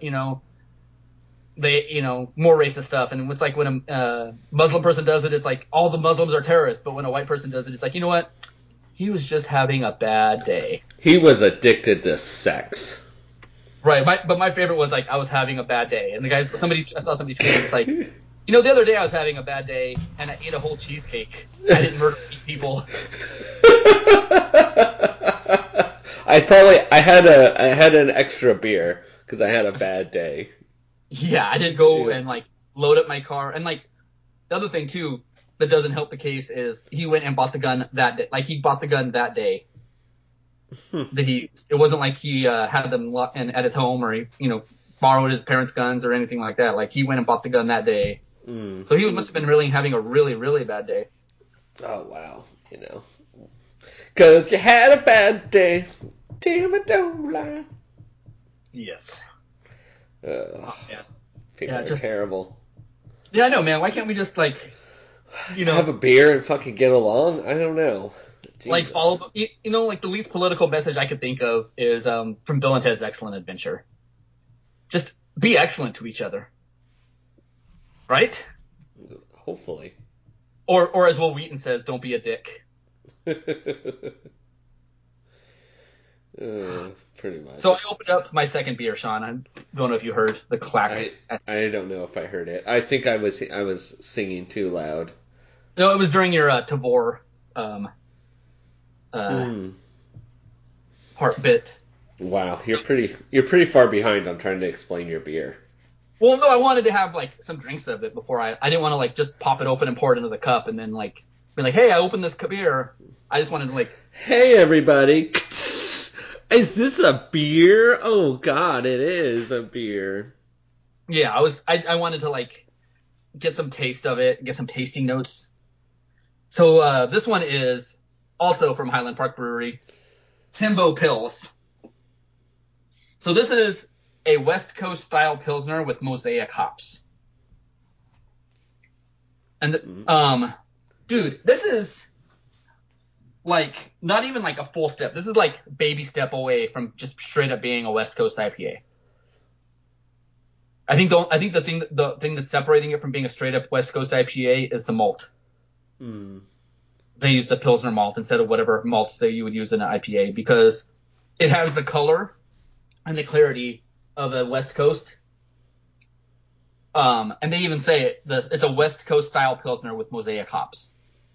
Speaker 2: more racist stuff. And it's like when a Muslim person does it, it's like all the Muslims are terrorists. But when a white person does it, it's like, you know what? He was just having a bad day.
Speaker 1: He was addicted to sex.
Speaker 2: Right. But my favorite was like, I was having a bad day. And I saw somebody tweet, it's like, the other day I was having a bad day and I ate a whole cheesecake. I didn't murder 8 people.
Speaker 1: I had an extra beer because I had a bad day.
Speaker 2: Yeah, I didn't go and like load up my car. And like the other thing too that doesn't help the case is he went and bought the gun that day. Like he bought the gun that day. It wasn't like he had them locked in at his home or he, borrowed his parents' guns or anything like that. Like he went and bought the gun that day. So he must have been really having a really, really bad day.
Speaker 1: Oh wow, Cause you had a bad day. Damn it, don't lie.
Speaker 2: Yes.
Speaker 1: Oh,
Speaker 2: yeah.
Speaker 1: People are terrible.
Speaker 2: Yeah, I know, man. Why can't we just like,
Speaker 1: have a beer and fucking get along? I don't know. Jesus.
Speaker 2: Like follow, like the least political message I could think of is from Bill and Ted's Excellent Adventure. Just be excellent to each other, right?
Speaker 1: Hopefully.
Speaker 2: Or as Will Wheaton says, don't be a dick.
Speaker 1: Pretty much.
Speaker 2: So I opened up my second beer, Sean. I don't know if you heard the clack.
Speaker 1: I don't know if I heard it. I think I was singing too loud.
Speaker 2: No, it was during your Tavor part bit.
Speaker 1: Wow, you're pretty far behind on trying to explain your beer.
Speaker 2: Well, no, I wanted to have like some drinks of it before I didn't want to like just pop it open and pour it into the cup and then like be like, hey, I opened this beer. I just wanted to like,
Speaker 1: hey everybody, is this a beer? Oh God, it is a beer.
Speaker 2: Yeah, I wanted to like get some taste of it, get some tasting notes. So this one is also from Highland Park Brewery, Timbo Pills. So this is a West Coast style Pilsner with Mosaic hops. And, dude, this is like not even like a full step. This is like baby step away from just straight up being a West Coast IPA. I think the thing that's separating it from being a straight up West Coast IPA is the malt. They use the Pilsner malt instead of whatever malts that you would use in an IPA because it has the color and the clarity of a West Coast. And they even say it's a West Coast style Pilsner with Mosaic hops.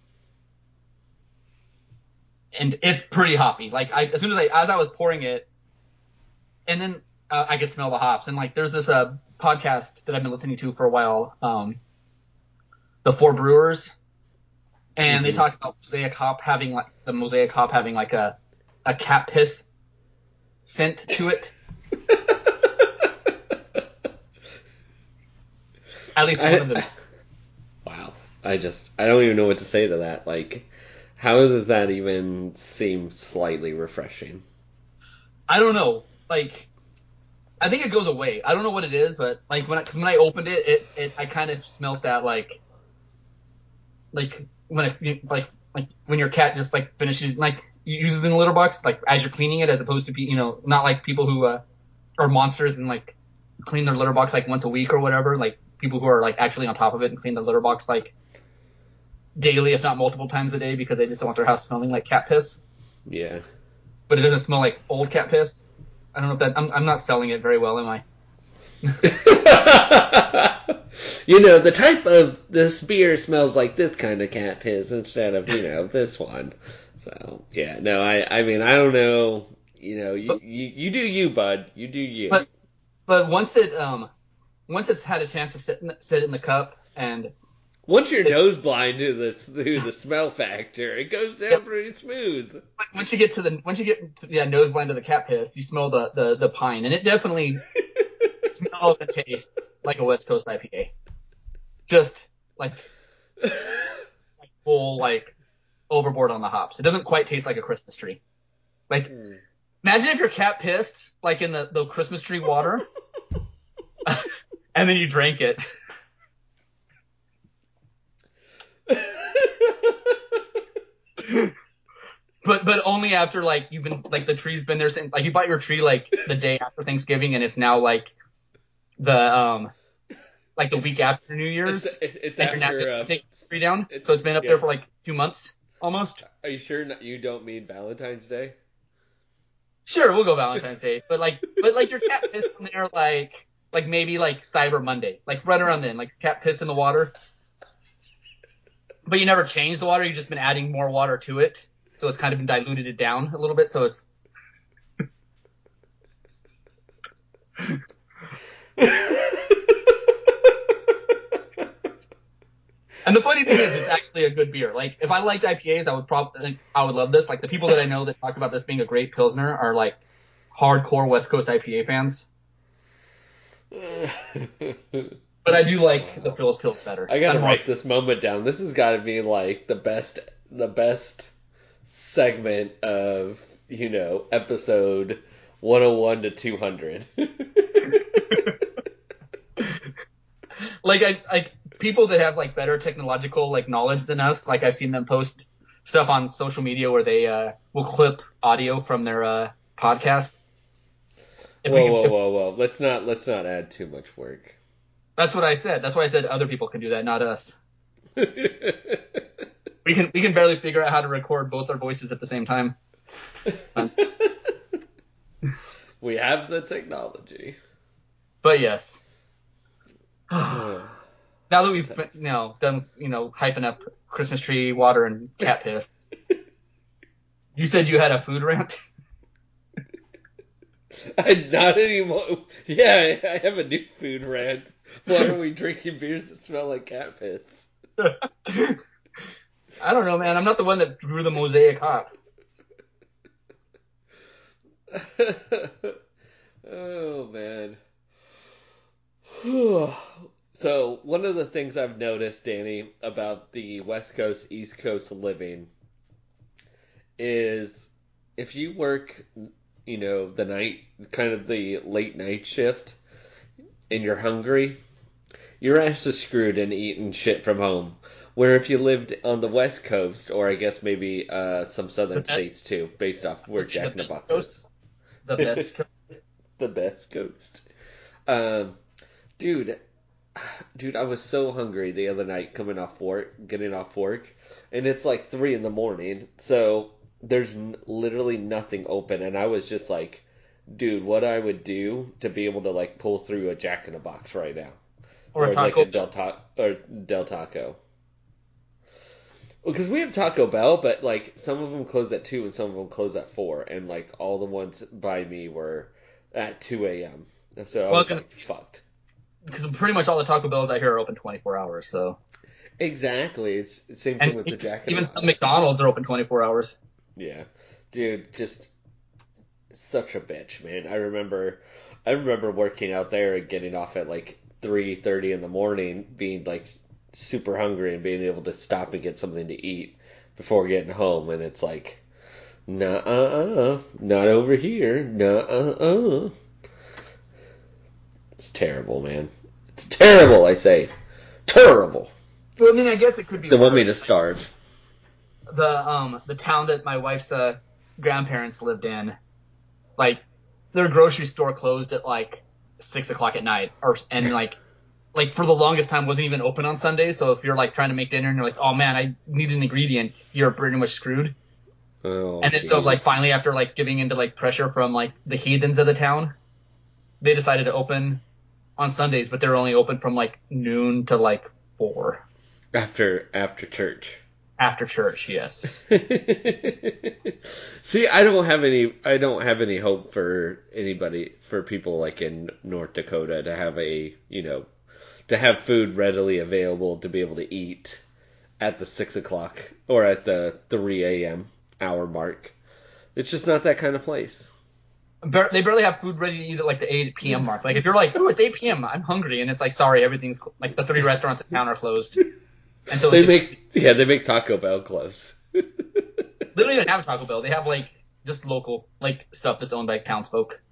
Speaker 2: And it's pretty hoppy. Like as soon as I was pouring it, and then I could smell the hops. And like there's this podcast that I've been listening to for a while, the Four Brewers, and they talk about Mosaic hop having like a cat piss scent to it. At least one of them.
Speaker 1: Wow. I don't even know what to say to that. Like, how does that even seem slightly refreshing?
Speaker 2: I don't know. Like, I think it goes away. I don't know what it is, but like when I opened it, I kind of smelt that like when when your cat just like finishes like uses it in the litter box like as you're cleaning it as opposed to not like people who are monsters and like clean their litter box like once a week or whatever, like people who are like actually on top of it and clean their litter box like daily if not multiple times a day because they just don't want their house smelling like cat piss.
Speaker 1: Yeah.
Speaker 2: But it doesn't smell like old cat piss. I don't know if that I'm not selling it very well, am I?
Speaker 1: The type of this beer smells like this kind of cat piss instead of, this one. So, yeah, no, I mean, I don't know. You do you, bud. You do you.
Speaker 2: But once it's had a chance to sit in the cup and
Speaker 1: once you're nose blind to the smell factor, it goes down pretty smooth.
Speaker 2: Once you get nose blind to the cat piss, you smell the pine, and it definitely smells and tastes like a West Coast IPA. Just like full like overboard on the hops. It doesn't quite taste like a Christmas tree. Like imagine if your cat pissed like in the Christmas tree water, and then you drank it. But only after like you've been like the tree's been there since like you bought your tree like the day after Thanksgiving and it's now like the week after New Year's.
Speaker 1: It's
Speaker 2: and
Speaker 1: after
Speaker 2: you're now taking the tree down. So it's been up there for like 2 months almost.
Speaker 1: Are you sure you don't mean Valentine's Day?
Speaker 2: Sure, we'll go Valentine's Day. But your cat pissed in there like maybe like Cyber Monday, like right around then, like your cat pissed in the water. But you never changed the water. You've just been adding more water to it. So it's kind of been diluted it down a little bit. So it's. And the funny thing is, it's actually a good beer. Like, if I liked IPAs, I would love this. Like, the people that I know that talk about this being a great Pilsner are like hardcore West Coast IPA fans. But I do like the Phil's Pils better.
Speaker 1: I gotta write this moment down. This has got to be like the best segment of episode 101 to 200.
Speaker 2: like people that have like better technological like knowledge than us. Like I've seen them post stuff on social media where they will clip audio from their podcast.
Speaker 1: Whoa! Let's not add too much work.
Speaker 2: That's what I said. That's why I said other people can do that, not us. We can barely figure out how to record both our voices at the same time.
Speaker 1: We have the technology.
Speaker 2: But yes. Now that we've done hyping up Christmas tree water and cat piss, you said you had a food rant.
Speaker 1: Not anymore. Yeah, I have a new food rant. Why are we drinking beers that smell like cat piss?
Speaker 2: I don't know, man. I'm not the one that grew the Mosaic hop.
Speaker 1: Oh, man. So, one of the things I've noticed, Danny, about the West Coast, East Coast living is if you work the night, kind of the late night shift, and you're hungry, your ass is screwed and eating shit from home. Where if you lived on the West Coast, or I guess maybe some
Speaker 2: The
Speaker 1: southern
Speaker 2: best,
Speaker 1: states too, based off
Speaker 2: I
Speaker 1: where
Speaker 2: was saying the
Speaker 1: Jack in the
Speaker 2: best
Speaker 1: Box is.
Speaker 2: coast, the best coast.
Speaker 1: The best coast. Um, dude, dude, I was so hungry the other night getting off work, and it's like 3 in the morning, so there's literally nothing open, and I was just like, dude, what I would do to be able to like pull through a Jack in the Box right now,
Speaker 2: Or a
Speaker 1: or like a
Speaker 2: Taco Bell.
Speaker 1: Del Taco. Because we have Taco Bell, but like some of them close at 2 and some of them close at 4, and like all the ones by me were at 2 a.m. And so I
Speaker 2: Well,
Speaker 1: was like, fucked.
Speaker 2: because pretty much all the Taco Bells out here are open 24 hours. So,
Speaker 1: Exactly. It's the same thing
Speaker 2: and
Speaker 1: with the Jack in the
Speaker 2: even some
Speaker 1: Box.
Speaker 2: McDonald's are open 24 hours.
Speaker 1: Yeah. Dude, just such a bitch, man. I remember working out there and getting off at like 3:30 in the morning, being like super hungry and being able to stop and get something to eat before getting home, and it's like, nah, not over here, nah. It's terrible, man. It's terrible, I say. Terrible.
Speaker 2: Well, I mean, I guess it could be
Speaker 1: They want me to
Speaker 2: worse.
Speaker 1: starve.
Speaker 2: The town that my wife's grandparents lived in, like their grocery store closed at like 6 o'clock at night, and like for the longest time wasn't even open on Sundays. So if you're like trying to make dinner and you're like, oh man, I need an ingredient, you're pretty much screwed.
Speaker 1: Oh,
Speaker 2: And then so like
Speaker 1: jeez.
Speaker 2: finally after like giving into like pressure from like the heathens of the town, they decided to open on Sundays, but they're only open from like noon to like 4
Speaker 1: After church.
Speaker 2: after church. Yes.
Speaker 1: See, I don't have any hope for people like in North Dakota to have to have food readily available to be able to eat at the 6 o'clock or at the 3 a.m. hour mark. It's just not that kind of place.
Speaker 2: They barely have food ready to eat at like the 8 p.m. mark. Like if you're like, oh, it's 8 p.m., I'm hungry, and it's like, sorry, everything's like the 3 restaurants in town are closed, and so it's
Speaker 1: They make Taco Bell close.
Speaker 2: they don't even have Taco Bell. They have like just local like stuff that's owned by townsfolk.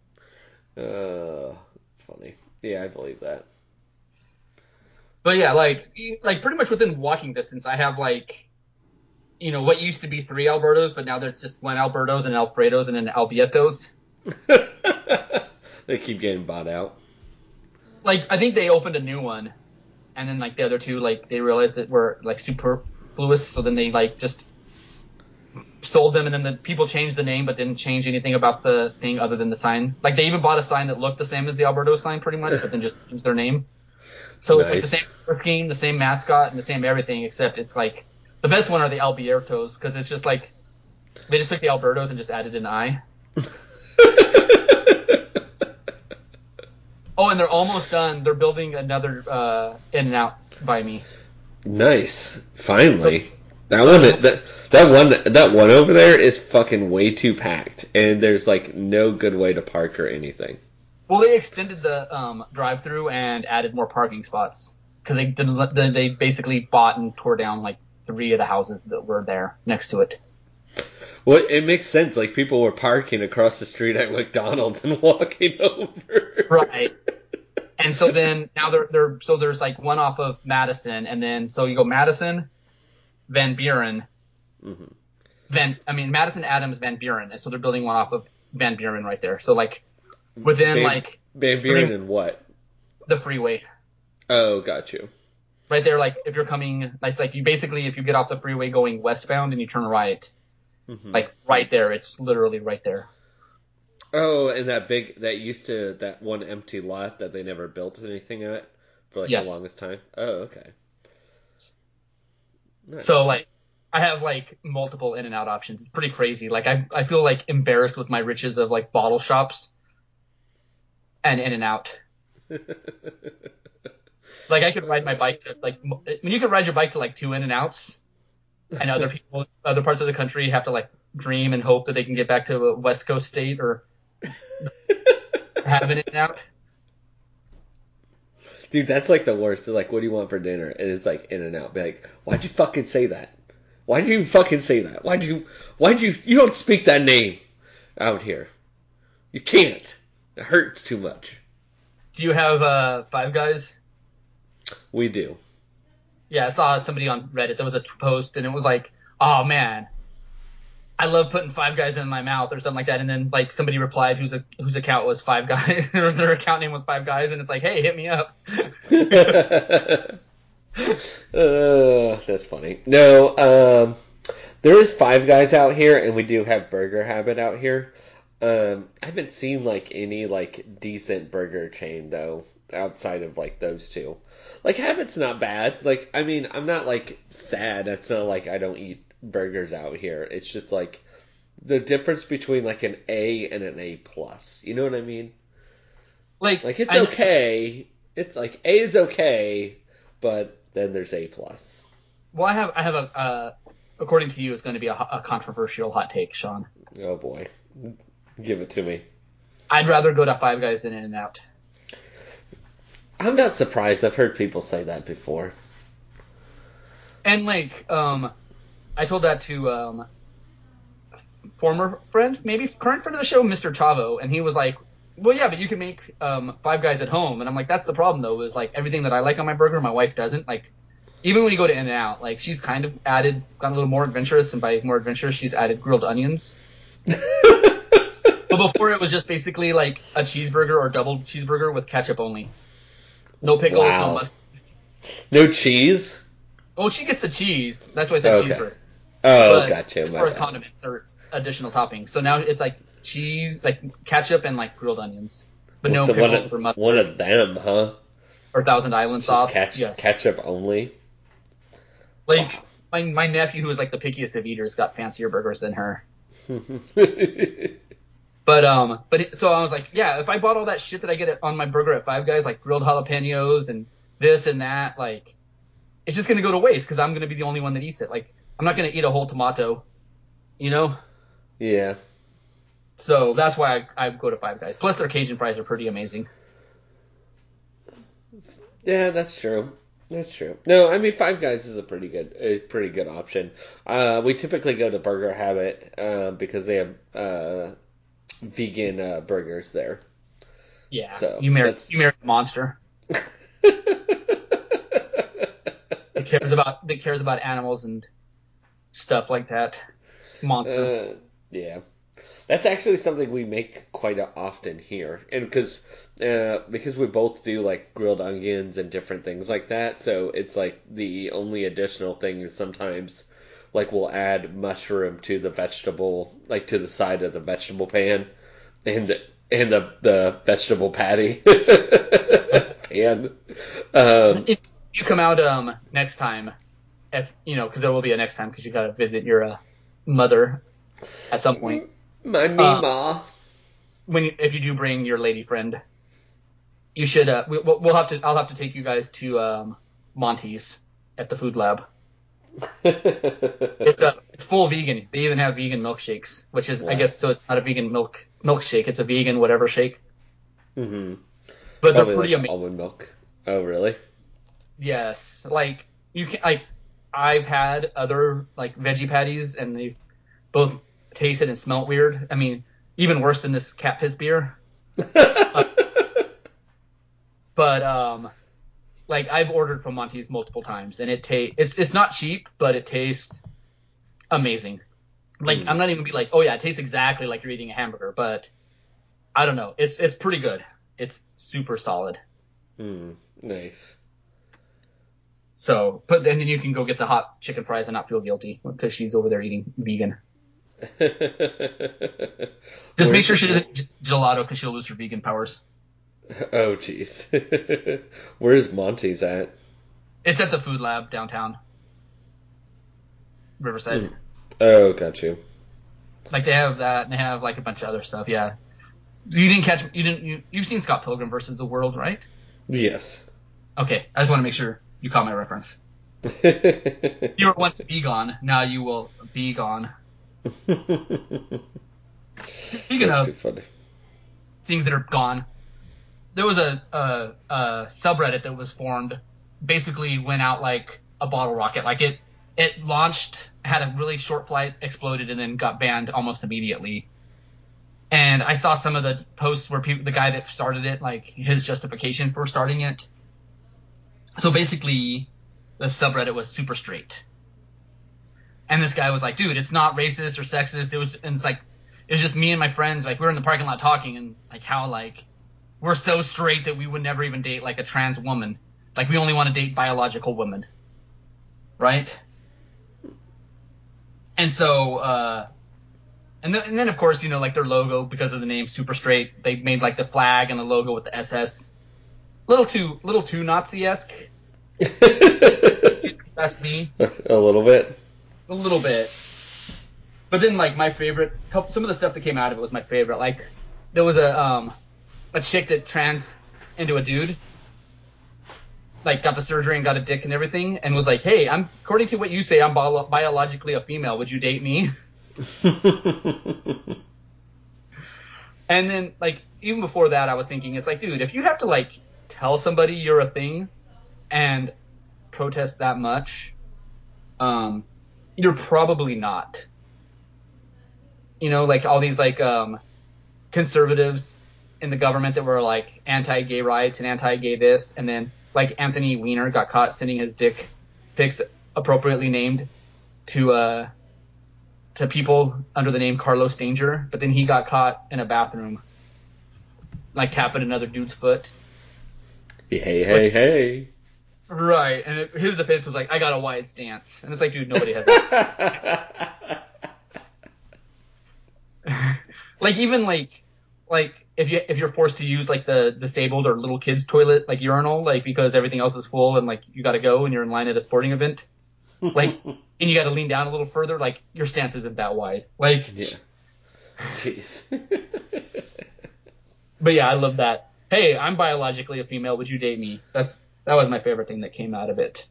Speaker 1: It's funny. Yeah, I believe that.
Speaker 2: But yeah, like pretty much within walking distance, I have like what used to be 3 Albertos, but now there's just one Albertos and an Alfredos and an Albietos.
Speaker 1: They keep getting bought out.
Speaker 2: Like I think they opened a new one, and then like the other two, like they realized that were like superfluous, so then they like just sold them, and then the people changed the name, but didn't change anything about the thing other than the sign. Like they even bought a sign that looked the same as the Alberto sign, pretty much, but then just changed their name. So it's like the same
Speaker 1: Nice.
Speaker 2: color scheme, the same mascot, and the same everything, except it's like the best one are the Albiertos because it's just like they just took the Albertos and just added an I. Oh, and they're almost done. They're building another In-N-Out by me.
Speaker 1: Nice.
Speaker 2: So
Speaker 1: Finally. That
Speaker 2: so
Speaker 1: one
Speaker 2: there's
Speaker 1: that one over there is fucking way too packed, and there's like no good way to park or anything.
Speaker 2: well they extended the drive-through and added more parking spots because they basically bought and tore down like 3 of the houses that were there next to it.
Speaker 1: Well, it makes sense. Like people were parking across the street at McDonald's and walking over.
Speaker 2: Right. And so then now they're so there's like one off of Madison, and then so you go Madison, Van Buren,
Speaker 1: hmm
Speaker 2: Madison, Adams, Van Buren, and so they're building one off of Van Buren right there. So like within
Speaker 1: Van,
Speaker 2: like
Speaker 1: Van Buren
Speaker 2: 3
Speaker 1: and what?
Speaker 2: the freeway
Speaker 1: Oh, got you.
Speaker 2: right there. Like if you're coming, it's like you basically if you get off the freeway going westbound and you turn right,
Speaker 1: hmm
Speaker 2: like right there, it's literally right there.
Speaker 1: Oh, and that one empty lot that they never built anything at for like the
Speaker 2: Yes.
Speaker 1: longest time. Oh, okay.
Speaker 2: So
Speaker 1: Nice.
Speaker 2: like I have like multiple in and out options. It's pretty crazy. Like I feel like embarrassed with my riches of like bottle shops and in and out. Like I could ride my bike to like when you could ride your bike to like 2 In-N-Outs, and other people, other parts of the country have to like dream and hope that they can get back to a West Coast state or have an In-N-Out.
Speaker 1: Dude, that's like the worst. They're like, what do you want for dinner? And it's like in and out. Be like, why'd you fucking say that? Why'd you fucking say that? You don't speak that name out here. You can't. It hurts too much.
Speaker 2: Do you have Five Guys?
Speaker 1: We do.
Speaker 2: Yeah, I saw somebody on Reddit. There was a post, and it was like, "Oh man, I love putting Five Guys in my mouth," or something like that. And then like somebody replied whose account was Five Guys, or their account name was Five Guys, and it's like, "Hey, hit me up."
Speaker 1: That's funny. No, there is Five Guys out here, and we do have Burger Habit out here. I haven't seen like any like decent burger chain though outside of like those two. Like Habit's not bad. Like I mean, I'm not like sad. It's not like I don't eat burgers out here. It's just like the difference between like an A and an A plus. You know what I mean?
Speaker 2: Like,
Speaker 1: Like it's okay. It's like A is okay, but then there's A plus.
Speaker 2: well, I have a according to you, it's going to be a controversial hot take, Sean.
Speaker 1: Oh boy, give it to me.
Speaker 2: I'd rather go to Five Guys than In-N-Out.
Speaker 1: I'm not surprised. I've heard people say that before.
Speaker 2: And like, I told that to former friend, maybe current friend of the show, Mr. Chavo, and he was like, "Well, yeah, but you can make Five Guys at home." And I'm like, "That's the problem, though, is like everything that I like on my burger, my wife doesn't. Like, even when you go to In-N-Out, like she's kind of gotten a little more adventurous, and by more adventurous, she's added grilled onions. But before it was just basically like a cheeseburger or double cheeseburger with ketchup only, no pickles, no
Speaker 1: Wow.
Speaker 2: mustard.
Speaker 1: No cheese?
Speaker 2: Oh, she gets the cheese. That's why I said
Speaker 1: Okay.
Speaker 2: cheeseburger.
Speaker 1: Oh,
Speaker 2: But
Speaker 1: gotcha.
Speaker 2: as
Speaker 1: My
Speaker 2: far as
Speaker 1: bad.
Speaker 2: condiments or additional toppings, so now it's like cheese, like ketchup and like grilled onions, but no
Speaker 1: So
Speaker 2: pickles or
Speaker 1: one
Speaker 2: mustard
Speaker 1: of them, huh?
Speaker 2: or Thousand Island
Speaker 1: It's just
Speaker 2: sauce. Yes,
Speaker 1: ketchup only.
Speaker 2: like
Speaker 1: Wow.
Speaker 2: my nephew, who was like the pickiest of eaters, got fancier burgers than her. So I was like, yeah, if I bought all that shit that I get on my burger at Five Guys, like grilled jalapenos and this and that, like it's just gonna go to waste because I'm gonna be the only one that eats it. Like I'm not gonna eat a whole tomato, you know.
Speaker 1: Yeah.
Speaker 2: So that's why I go to Five Guys. Plus, their Cajun fries are pretty amazing.
Speaker 1: Yeah, that's true. That's true. No, I mean Five Guys is a pretty good option. We typically go to Burger Habit because they have vegan burgers there.
Speaker 2: Yeah,
Speaker 1: So that's.
Speaker 2: you marry a monster that cares about animals and stuff like that. Monster.
Speaker 1: Yeah, that's actually something we make quite often here, and because we both do like grilled onions and different things like that, so it's like the only additional thing is sometimes like we'll add mushroom to the vegetable, like to the side of the vegetable pan, and the vegetable patty pan. Um,
Speaker 2: If you come out next time, if you know, because there will be a next time because you got to visit your mother at some point.
Speaker 1: my
Speaker 2: Um,
Speaker 1: Mima.
Speaker 2: if you do bring your lady friend, you should. We'll have to. I'll have to take you guys to Monty's at the Food Lab. It's full vegan. They even have vegan milkshakes, which is I
Speaker 1: Wow.
Speaker 2: guess so. It's not a vegan milkshake. It's a vegan whatever shake.
Speaker 1: Hmm.
Speaker 2: But they're
Speaker 1: Probably
Speaker 2: pretty
Speaker 1: like
Speaker 2: amazing.
Speaker 1: almond milk. Oh, really?
Speaker 2: Yes, like you can like I've had other like veggie patties and they've both tasted and smelt weird. I mean, even worse than this cat piss beer. Uh, but like I've ordered from Monty's multiple times and it's not cheap, but it tastes amazing. Like
Speaker 1: Hmm.
Speaker 2: I'm not even gonna be like, oh yeah, it tastes exactly like you're eating a hamburger, but I don't know. It's pretty good. It's super solid.
Speaker 1: Hmm. Nice.
Speaker 2: So, but then you can go get the hot chicken fries and not feel guilty because she's over there eating vegan. Just make
Speaker 1: Where's
Speaker 2: sure
Speaker 1: it?
Speaker 2: she doesn't gelato because she'll lose her vegan powers.
Speaker 1: Oh, jeez. Where's Monty's at?
Speaker 2: It's at the Food Lab downtown Riverside.
Speaker 1: Hmm. Oh, got you.
Speaker 2: Like they have that and they have like a bunch of other stuff. Yeah. You've seen Scott Pilgrim versus the World, right?
Speaker 1: Yes.
Speaker 2: Okay. I just want to make sure you caught my reference. You were once vegan, now you will be gone. Speaking
Speaker 1: That's too
Speaker 2: of
Speaker 1: funny.
Speaker 2: things that are gone, there was a subreddit that was formed, basically went out like a bottle rocket. Like it launched, had a really short flight, exploded, and then got banned almost immediately. And I saw some of the posts where the guy that started it, like his justification for starting it. So basically, the subreddit was super straight. And this guy was like, dude, it's not racist or sexist. It was just me and my friends. Like, we were in the parking lot talking, and like how like we're so straight that we would never even date like a trans woman. Like, we only want to date biological women. Right? And so, and then of course, you know, like their logo, because of the name Super Straight, they made like the flag and the logo with the SS. Little too Nazi-esque. That's me.
Speaker 1: A little bit.
Speaker 2: A little bit. But then, like, my favorite, some of the stuff that came out of it was my favorite. Like, there was a chick that trans into a dude, like, got the surgery and got a dick and everything, and was like, hey, according to what you say, I'm biologically a female. Would you date me? And then, like, even before that, I was thinking, it's like, dude, if you have to, like, tell somebody you're a thing and protest that much, you're probably not. You know, like, all these, like, conservatives in the government that were, like, anti-gay rights and anti-gay this, and then, like, Anthony Weiner got caught sending his dick pics appropriately named to people under the name Carlos Danger, but then he got caught in a bathroom, like, tapping another dude's foot.
Speaker 1: Hey.
Speaker 2: Right, and his defense was like, I got a wide stance. And it's like, dude, nobody has that. Like, even like if you're forced to use like the disabled or little kids toilet, like urinal, like because everything else is full and like you gotta go and you're in line at a sporting event, like, and you gotta lean down a little further, like your stance isn't that wide. Like,
Speaker 1: yeah. Jeez.
Speaker 2: But yeah, I love that. Hey, I'm biologically a female. Would you date me? That was my favorite thing that came out of it.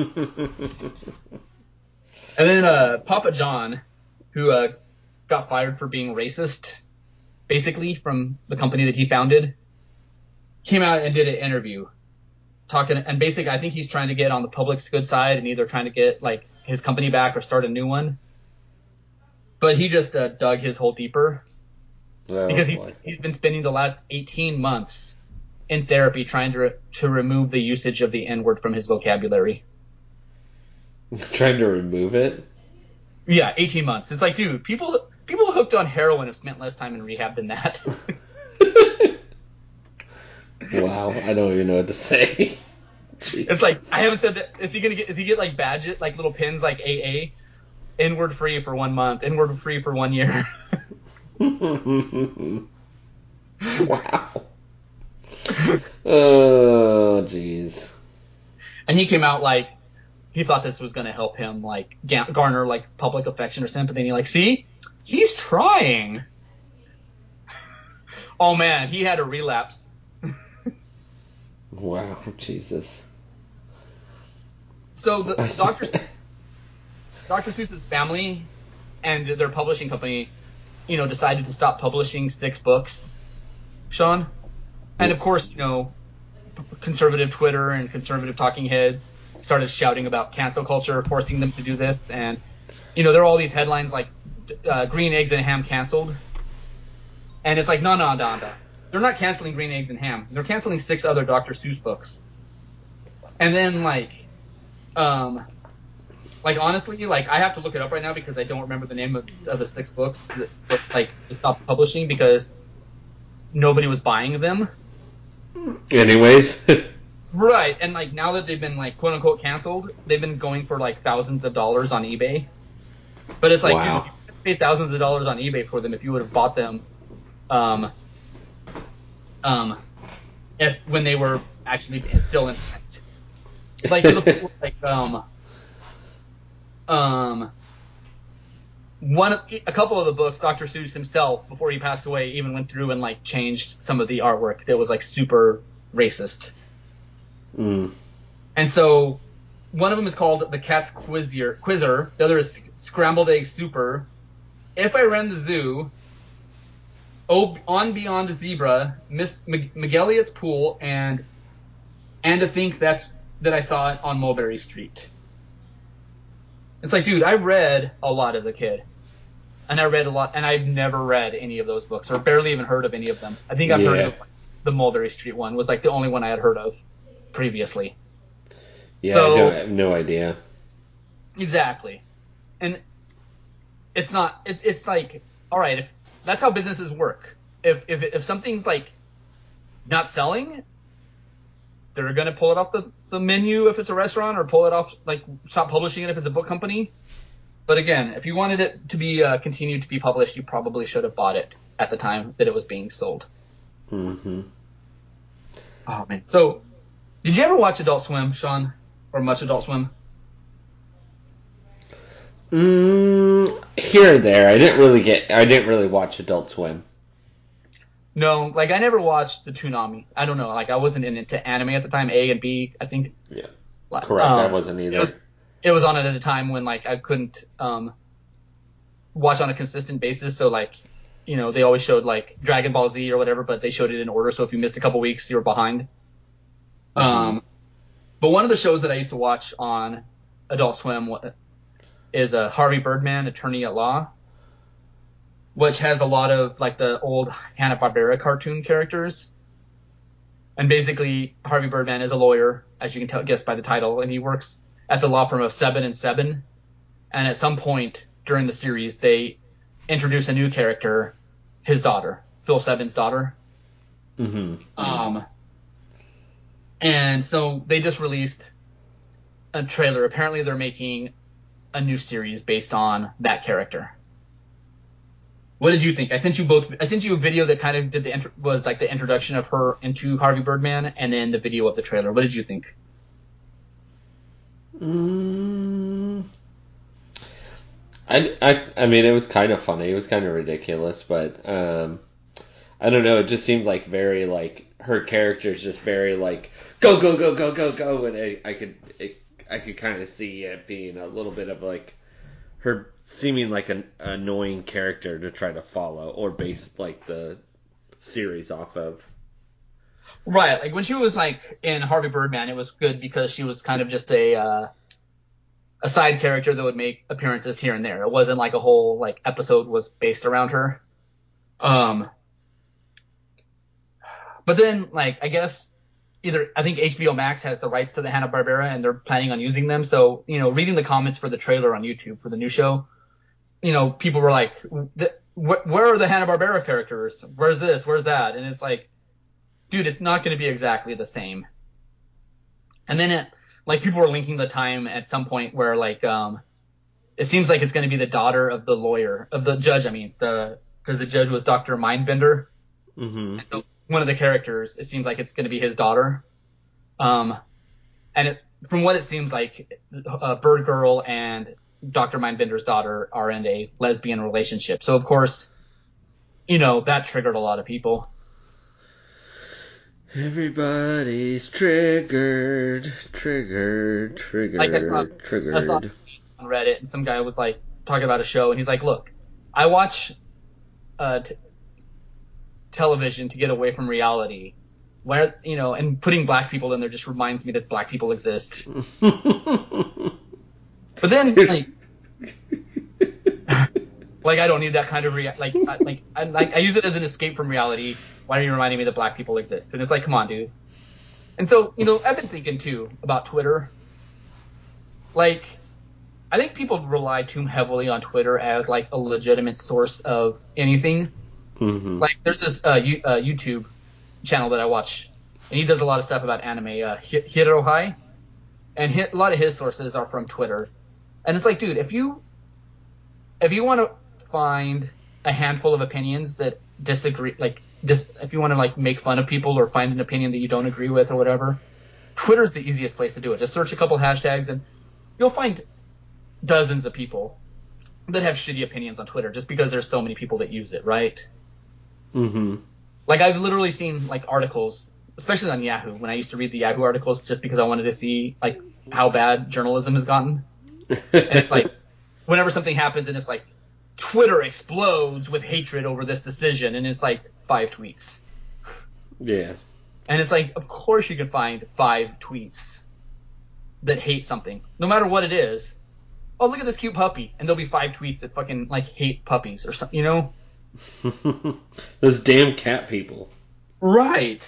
Speaker 2: And then Papa John, who got fired for being racist, basically, from the company that he founded, came out and did an interview talking. And basically, I think he's trying to get on the public's good side and either trying to get like his company back or start a new one. But he just dug his hole deeper because he's been spending the last 18 months in therapy trying to remove the usage of the N-word from his vocabulary.
Speaker 1: Trying to remove it?
Speaker 2: Yeah, 18 months. It's like, dude, people hooked on heroin have spent less time in rehab than that.
Speaker 1: Wow, I don't even know what to say.
Speaker 2: Jeez. It's like, I haven't said that. Is he get like badge, like little pins like AA? N-word free for 1 month, N-word free for 1 year.
Speaker 1: Wow. Oh, jeez.
Speaker 2: And he came out like, he thought this was going to help him like garner like public affection or sympathy. And he like, see, he's trying. Oh man, he had a relapse.
Speaker 1: Wow, Jesus.
Speaker 2: So the Dr. Seuss's family and their publishing company, you know, decided to stop publishing 6 books, Sean. And of course, you know, conservative Twitter and conservative talking heads started shouting about cancel culture, forcing them to do this. And, you know, there are all these headlines like Green Eggs and Ham canceled. And it's like, no. They're not canceling Green Eggs and Ham. They're canceling 6 other Dr. Seuss books. And then, like, honestly, like, I have to look it up right now because I don't remember the name of the 6 books that like, stopped publishing because nobody was buying them.
Speaker 1: Anyways.
Speaker 2: Right, and like now that they've been like quote unquote canceled, they've been going for like thousands of dollars on eBay. But it's like, wow, dude, you could pay thousands of dollars on eBay for them if you would have bought them, if when they were actually still in print. Like to the point where, like a couple of the books, Dr. Seuss himself, before he passed away, even went through and like changed some of the artwork that was like super racist.
Speaker 1: Mm.
Speaker 2: And so one of them is called The Cat's Quizzer. The other is Scrambled Egg Super. If I Ran the Zoo. On Beyond the Zebra. Miss McElliot's Pool. And To Think that I Saw It on Mulberry Street. It's like, dude, I read a lot as a kid. and I read a lot, and I've never read any of those books, or barely even heard of any of them. I think I've heard
Speaker 1: Yeah.
Speaker 2: of the Mulberry Street one was like the only one I had heard of previously.
Speaker 1: Yeah, I
Speaker 2: So
Speaker 1: have no idea.
Speaker 2: exactly, and it's not. It's like, all right, if that's how businesses work. If something's like not selling, they're gonna pull it off the menu if it's a restaurant, or pull it off, like stop publishing it if it's a book company. But again, if you wanted it to be continued to be published, you probably should have bought it at the time that it was being sold.
Speaker 1: Mm-hmm.
Speaker 2: Oh man. So, did you ever watch Adult Swim, Sean, or much Adult Swim?
Speaker 1: Here or there. I didn't really watch Adult Swim.
Speaker 2: No, like I never watched the Toonami. I don't know. Like I wasn't into anime at the time. A and B, I think.
Speaker 1: Yeah. Correct. I wasn't either.
Speaker 2: It was on at a time when like I couldn't watch on a consistent basis. So like, they always showed like Dragon Ball Z or whatever, but they showed it in order. So if you missed a couple weeks, you were behind.
Speaker 1: Mm-hmm.
Speaker 2: But one of the shows that I used to watch on Adult Swim is Harvey Birdman, Attorney at Law, which has a lot of like the old Hanna-Barbera cartoon characters. And basically, Harvey Birdman is a lawyer, as you can guess by the title, and he works at the law firm of Seven and Seven. And at some point during the series, they introduce a new character, his daughter, Phil Seven's daughter.
Speaker 1: Mm-hmm.
Speaker 2: And so they just released a trailer. Apparently, they're making a new series based on that character. What did you think? I sent you a video that kind of was like the introduction of her into Harvey Birdman, and then the video of the trailer. What did you think?
Speaker 1: I mean, it was kind of funny. It was kind of ridiculous, but I don't know. It just seemed like very like her character's just very like go go go go go go, and I could kind of see it being a little bit of like her seeming like an annoying character to try to follow or base like the series off of.
Speaker 2: Right, like when she was like in Harvey Birdman, it was good because she was kind of just a side character that would make appearances here and there. It wasn't like a whole like episode was based around her. But then like I guess I think HBO Max has the rights to the Hanna-Barbera and they're planning on using them. So, reading the comments for the trailer on YouTube for the new show, people were like, where are the Hanna-Barbera characters? Where's this? Where's that? And it's like, dude, it's not going to be exactly the same. And then like people were linking the time at some point where like, it seems like it's going to be the daughter of the judge. I mean, because the judge was Dr. Mindbender.
Speaker 1: Mm-hmm.
Speaker 2: And so one of the characters, it seems like it's going to be his daughter. And from what it seems like, Bird Girl and Dr. Mindbender's daughter are in a lesbian relationship. So, of course, that triggered a lot of people.
Speaker 1: Everybody's triggered.
Speaker 2: Like I saw on Reddit, and some guy was like talking about a show, and he's like, "Look, I watch television to get away from reality. Where and putting black people in there just reminds me that black people exist." But then, like I don't need that kind of I use it as an escape from reality. Why are you reminding me that black people exist? And it's like, come on, dude. And so, I've been thinking too about Twitter. Like, I think people rely too heavily on Twitter as like a legitimate source of anything.
Speaker 1: Mm-hmm.
Speaker 2: Like, there's this YouTube channel that I watch, and he does a lot of stuff about anime. Hirohai, and a lot of his sources are from Twitter. And it's like, dude, if you want to find a handful of opinions that disagree, if you want to like make fun of people or find an opinion that you don't agree with or whatever, Twitter's the easiest place to do it. Just search a couple hashtags and you'll find dozens of people that have shitty opinions on Twitter just because there's so many people that use it, right?
Speaker 1: Mm-hmm.
Speaker 2: Like I've literally seen like articles, especially on Yahoo, when I used to read the Yahoo articles just because I wanted to see like how bad journalism has gotten. And it's like whenever something happens and it's like Twitter explodes with hatred over this decision, and it's like 5 tweets.
Speaker 1: Yeah.
Speaker 2: And it's like, of course you can find 5 tweets that hate something, no matter what it is. oh, look at this cute puppy, and there'll be 5 tweets that fucking like hate puppies or something, you know?
Speaker 1: Those damn cat people.
Speaker 2: Right.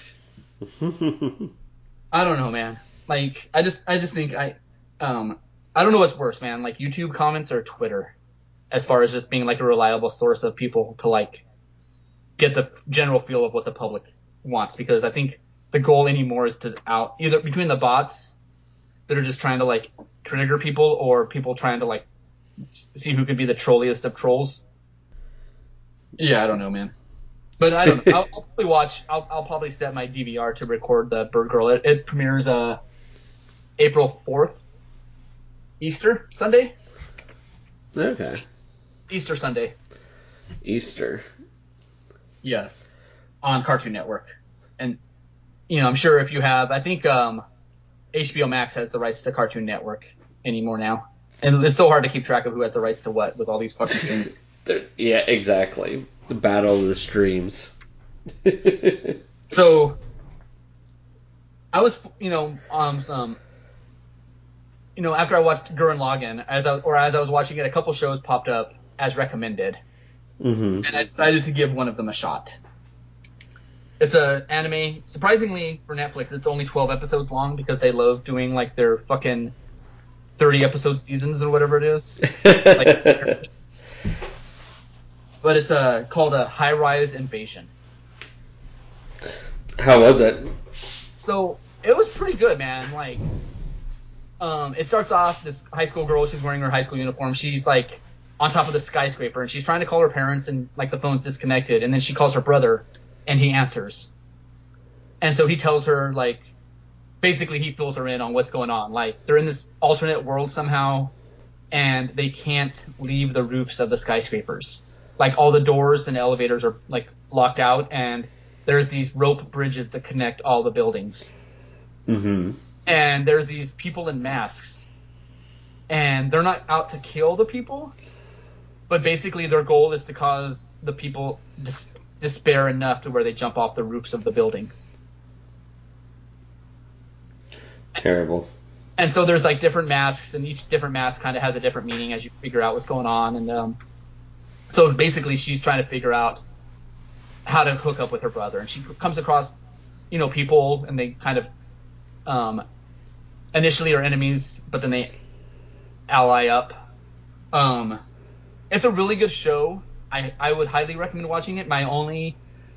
Speaker 2: I don't know, man. Like, I just think I don't know what's worse, man. Like YouTube comments or Twitter, as far as just being like a reliable source of people to like get the general feel of what the public wants. Because I think the goal anymore is to out either between the bots that are just trying to like trigger people or people trying to like see who can be the trolliest of trolls. Yeah, I don't know, man. But I don't know. I'll probably watch. I'll probably set my DVR to record the Bird Girl. It premieres April 4th, Easter Sunday.
Speaker 1: Okay.
Speaker 2: Easter Sunday.
Speaker 1: Easter.
Speaker 2: Yes, on Cartoon Network. And I'm sure if you have, I think HBO Max has the rights to Cartoon Network anymore now, and it's so hard to keep track of who has the rights to what with all these fucking things.
Speaker 1: Yeah, exactly. The battle of the streams.
Speaker 2: So I was, after I watched Gurren Lagann, as I was watching it, a couple shows popped up as recommended,
Speaker 1: Mm-hmm.
Speaker 2: and I decided to give one of them a shot. It's an anime. Surprisingly for Netflix, it's only 12 episodes long because they love doing like their fucking 30 episode seasons or whatever it is. But it's called a High Rise Invasion.
Speaker 1: How was it?
Speaker 2: So it was pretty good, man. Like, it starts off this high school girl. She's wearing her high school uniform. She's like on top of the skyscraper, and she's trying to call her parents, and like the phone's disconnected. And then she calls her brother, and he answers. And so he tells her, like, basically he fills her in on what's going on. Like, they're in this alternate world somehow, and they can't leave the roofs of the skyscrapers. Like, all the doors and elevators are like locked out, and there's these rope bridges that connect all the buildings.
Speaker 1: Mm-hmm.
Speaker 2: And there's these people in masks, and they're not out to kill the people, but basically their goal is to cause the people despair enough to where they jump off the roofs of the building.
Speaker 1: Terrible.
Speaker 2: And so there's like different masks, and each different mask kind of has a different meaning as you figure out what's going on. And so basically she's trying to figure out how to hook up with her brother, and she comes across people, and they kind of initially are enemies, but then they ally up. It's a really good show. I would highly recommend watching it. My only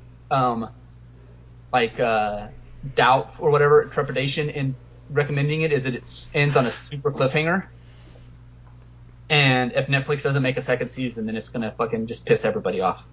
Speaker 2: doubt or whatever, trepidation in recommending it is that it ends on a super cliffhanger. And if Netflix doesn't make a second season, then it's gonna fucking just piss everybody off.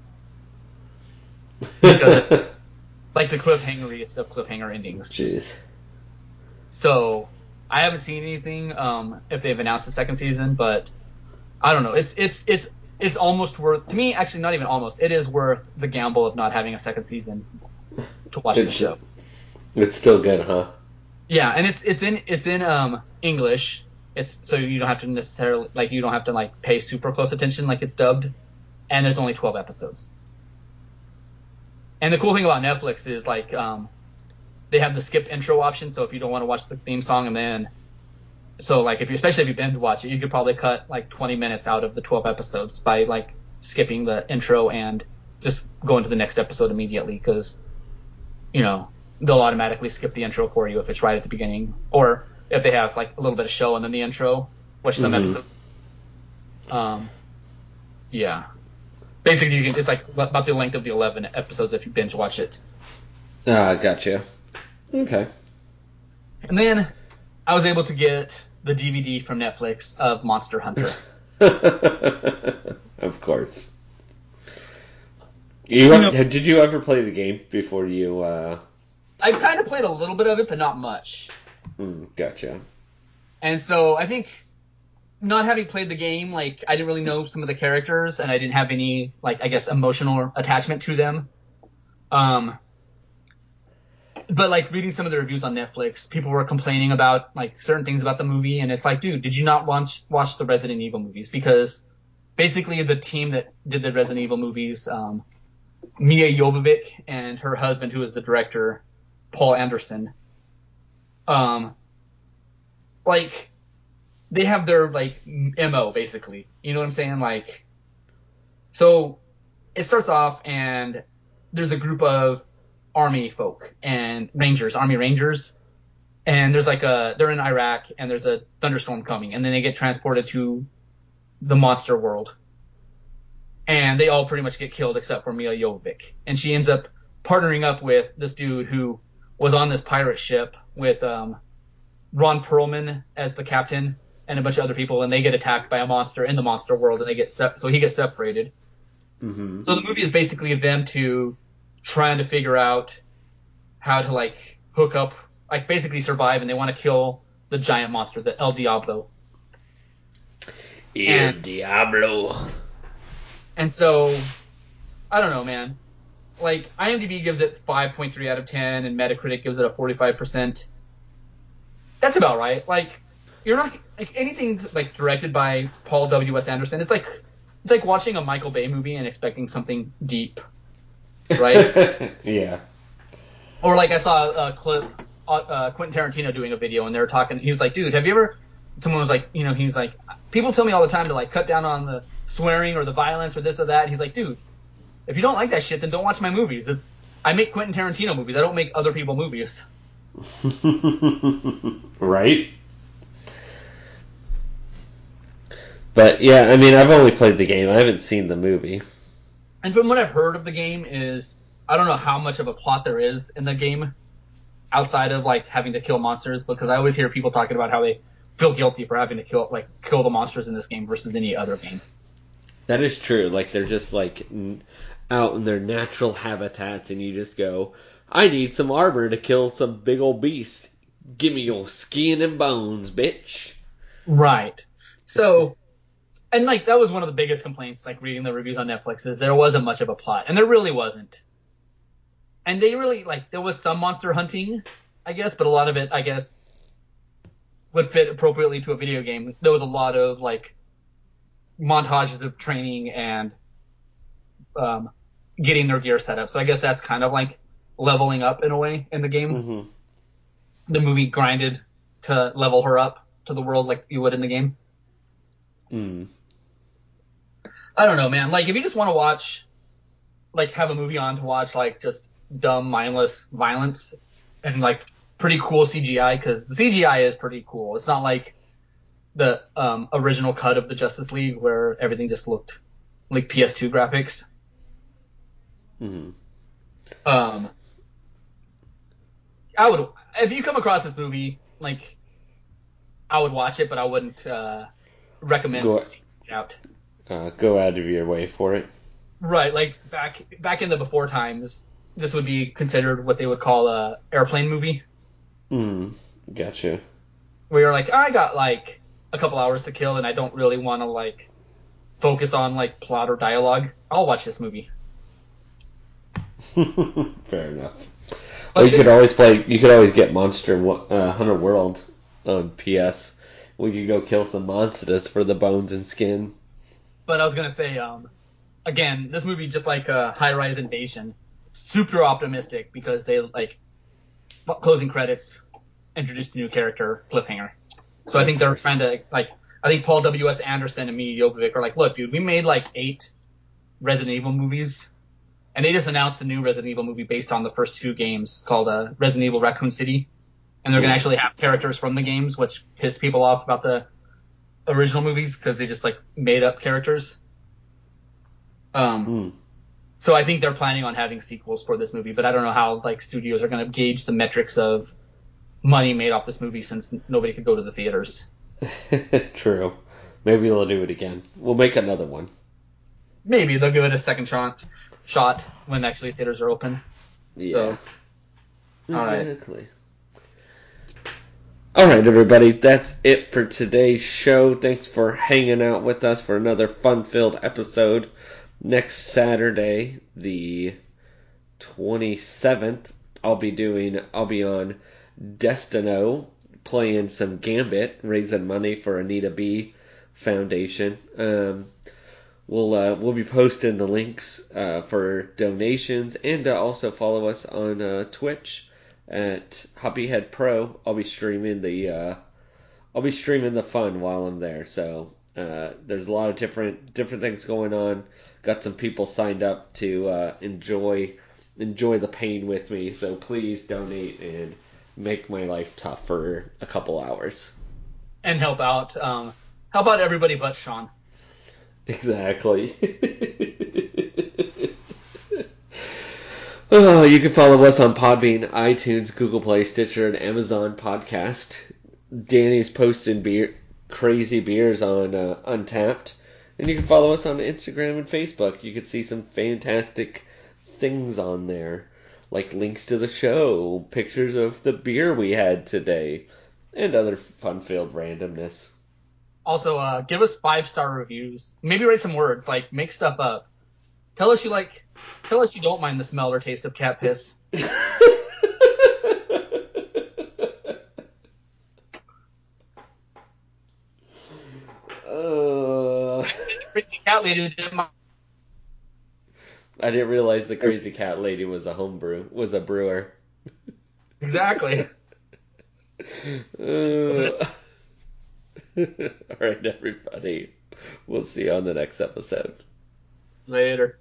Speaker 2: Because like the cliffhangeriest of cliffhanger endings.
Speaker 1: Jeez.
Speaker 2: So I haven't seen anything if they've announced a second season, but I don't know. It's almost worth, to me, actually not even almost. It is worth the gamble of not having a second season to watch the show.
Speaker 1: It's still good, huh?
Speaker 2: Yeah, and it's in English. It's so you don't have to necessarily pay super close attention like it's dubbed, and there's only 12 episodes. And the cool thing about Netflix is like they have the skip intro option, so if you don't want to watch the theme song and then like especially if you binge watch it, you could probably cut like 20 minutes out of the 12 episodes by like skipping the intro and just going to the next episode immediately, because they'll automatically skip the intro for you if it's right at the beginning, or if they have like a little bit of show and then the intro, which some episodes. Yeah. Basically, it's like about the length of the 11 episodes if you binge watch it.
Speaker 1: Gotcha. Okay.
Speaker 2: And then I was able to get the DVD from Netflix of Monster Hunter.
Speaker 1: Of course. Did you ever play the game before you?
Speaker 2: I kind of played a little bit of it, but not much.
Speaker 1: Gotcha. And
Speaker 2: so I think, not having played the game, like, I didn't really know some of the characters, and I didn't have any, like, I guess, emotional attachment to them. But, like, reading some of the reviews on Netflix, people were complaining about, like, certain things about the movie, and it's like, dude, did you not watch the Resident Evil movies? Because basically the team that did the Resident Evil movies, Mia Jovovich and her husband, who is the director, Paul Anderson, like, they have their like MO basically. You know what I'm saying? Like, so it starts off and there's a group of army folk and rangers, army rangers, and there's like they're in Iraq and there's a thunderstorm coming, and then they get transported to the monster world, and they all pretty much get killed except for Mila Jovovich, and she ends up partnering up with this dude who was on this pirate ship with Ron Perlman as the captain and a bunch of other people, and they get attacked by a monster in the monster world, and they get so he gets separated.
Speaker 1: Mm-hmm.
Speaker 2: So the movie is basically them two trying to figure out how to like hook up, like basically survive, and they want to kill the giant monster, the El Diablo.
Speaker 1: El Diablo.
Speaker 2: And so I don't know, man. Like IMDb gives it 5.3 out of 10, and Metacritic gives it a 45%. That's about right. Like you're not like anything like directed by Paul W.S. Anderson. It's like watching a Michael Bay movie and expecting something deep, right?
Speaker 1: Yeah.
Speaker 2: Or like I saw a clip, Quentin Tarantino doing a video, and they were talking. He was like, "Dude, have you ever?" Someone was like, he was like, "People tell me all the time to like cut down on the swearing or the violence or this or that." And he's like, "Dude, if you don't like that shit, then don't watch my movies. I make Quentin Tarantino movies. I don't make other people movies."
Speaker 1: Right? But yeah, I mean, I've only played the game. I haven't seen the movie.
Speaker 2: And from what I've heard of the game is, I don't know how much of a plot there is in the game outside of like having to kill monsters, because I always hear people talking about how they feel guilty for having to kill the monsters in this game versus any other game.
Speaker 1: That is true. Like, they're just like out in their natural habitats, and you just go, I need some armor to kill some big old beast. Give me your skin and bones, bitch.
Speaker 2: Right. So, and like that was one of the biggest complaints, like reading the reviews on Netflix, is there wasn't much of a plot, and there really wasn't. And they really like there was some monster hunting, I guess, but a lot of it, I guess, would fit appropriately to a video game. There was a lot of like montages of training and um, getting their gear set up. So I guess that's kind of like leveling up in a way in the game.
Speaker 1: Mm-hmm.
Speaker 2: The movie grinded to level her up to the world like you would in the game.
Speaker 1: Mm.
Speaker 2: I don't know, man. Like if you just want to watch, like have a movie on to watch, like just dumb, mindless violence and like pretty cool CGI, because the CGI is pretty cool. It's not like the original cut of the Justice League where everything just looked like PS2 graphics.
Speaker 1: Mm-hmm.
Speaker 2: Um, I would, if you come across this movie, like I would watch it, but I wouldn't recommend
Speaker 1: Go,
Speaker 2: seeking it out.
Speaker 1: go out of your way for it.
Speaker 2: Right, like back in the before times, this would be considered what they would call a airplane movie,
Speaker 1: Mm. Gotcha.
Speaker 2: where you're like, I got like a couple hours to kill, and I don't really want to like focus on like plot or dialogue. I'll watch this movie.
Speaker 1: Fair enough. Well,
Speaker 2: But
Speaker 1: you could always play. You could always get Monster Hunter World on PS. We could go kill some monsters for the bones and skin.
Speaker 2: I was gonna say, again, this movie, just like High Rise Invasion, super optimistic because they like closing credits introduced a new character, Cliffhanger. So I
Speaker 1: Of
Speaker 2: think they're
Speaker 1: course.
Speaker 2: trying to like, I think Paul W.S. Anderson and Mia Jovovich are like, look, dude, we made like 8 Resident Evil movies, and they just announced a new Resident Evil movie based on the first 2 games called Resident Evil Raccoon City, and they're gonna
Speaker 1: Mm.
Speaker 2: actually have characters from the games, which pissed people off about the original movies because they just like made up characters. Um,
Speaker 1: Mm.
Speaker 2: so I think they're planning on having sequels for this movie, but I don't know how like studios are gonna gauge the metrics of money made off this movie since nobody could go to the theaters.
Speaker 1: True. Maybe they'll do it again. We'll make another one.
Speaker 2: Maybe they'll give it a second shot when actually theaters are open.
Speaker 1: Yeah.
Speaker 2: So, all right.
Speaker 1: Exactly. All right, everybody. That's it for today's show. Thanks for hanging out with us for another fun-filled episode. Next Saturday, the 27th, I'll be on Destino playing some Gambit, raising money for Anita B Foundation. We'll be posting the links for donations, and also follow us on Twitch at Hobbyhead Pro. I'll be streaming the I'll be streaming the fun while I'm there. So there's a lot of different things going on. Got some people signed up to enjoy the pain with me. So please donate and make my life tough for a couple hours.
Speaker 2: And help out everybody but Sean.
Speaker 1: Exactly. Oh, you can follow us on Podbean, iTunes, Google Play, Stitcher, and Amazon Podcast. Danny's posting crazy beers on Untapped. And you can follow us on Instagram and Facebook. You can see some fantastic things on there, like links to the show, pictures of the beer we had today, and other fun-filled randomness.
Speaker 2: Also, give us 5-star reviews. Maybe write some words, like make stuff up. Tell us you don't mind the smell or taste of cat piss. Crazy cat lady didn't mind.
Speaker 1: I didn't realize the crazy cat lady was a brewer.
Speaker 2: Exactly.
Speaker 1: All right, everybody. We'll see you on the next episode.
Speaker 2: Later.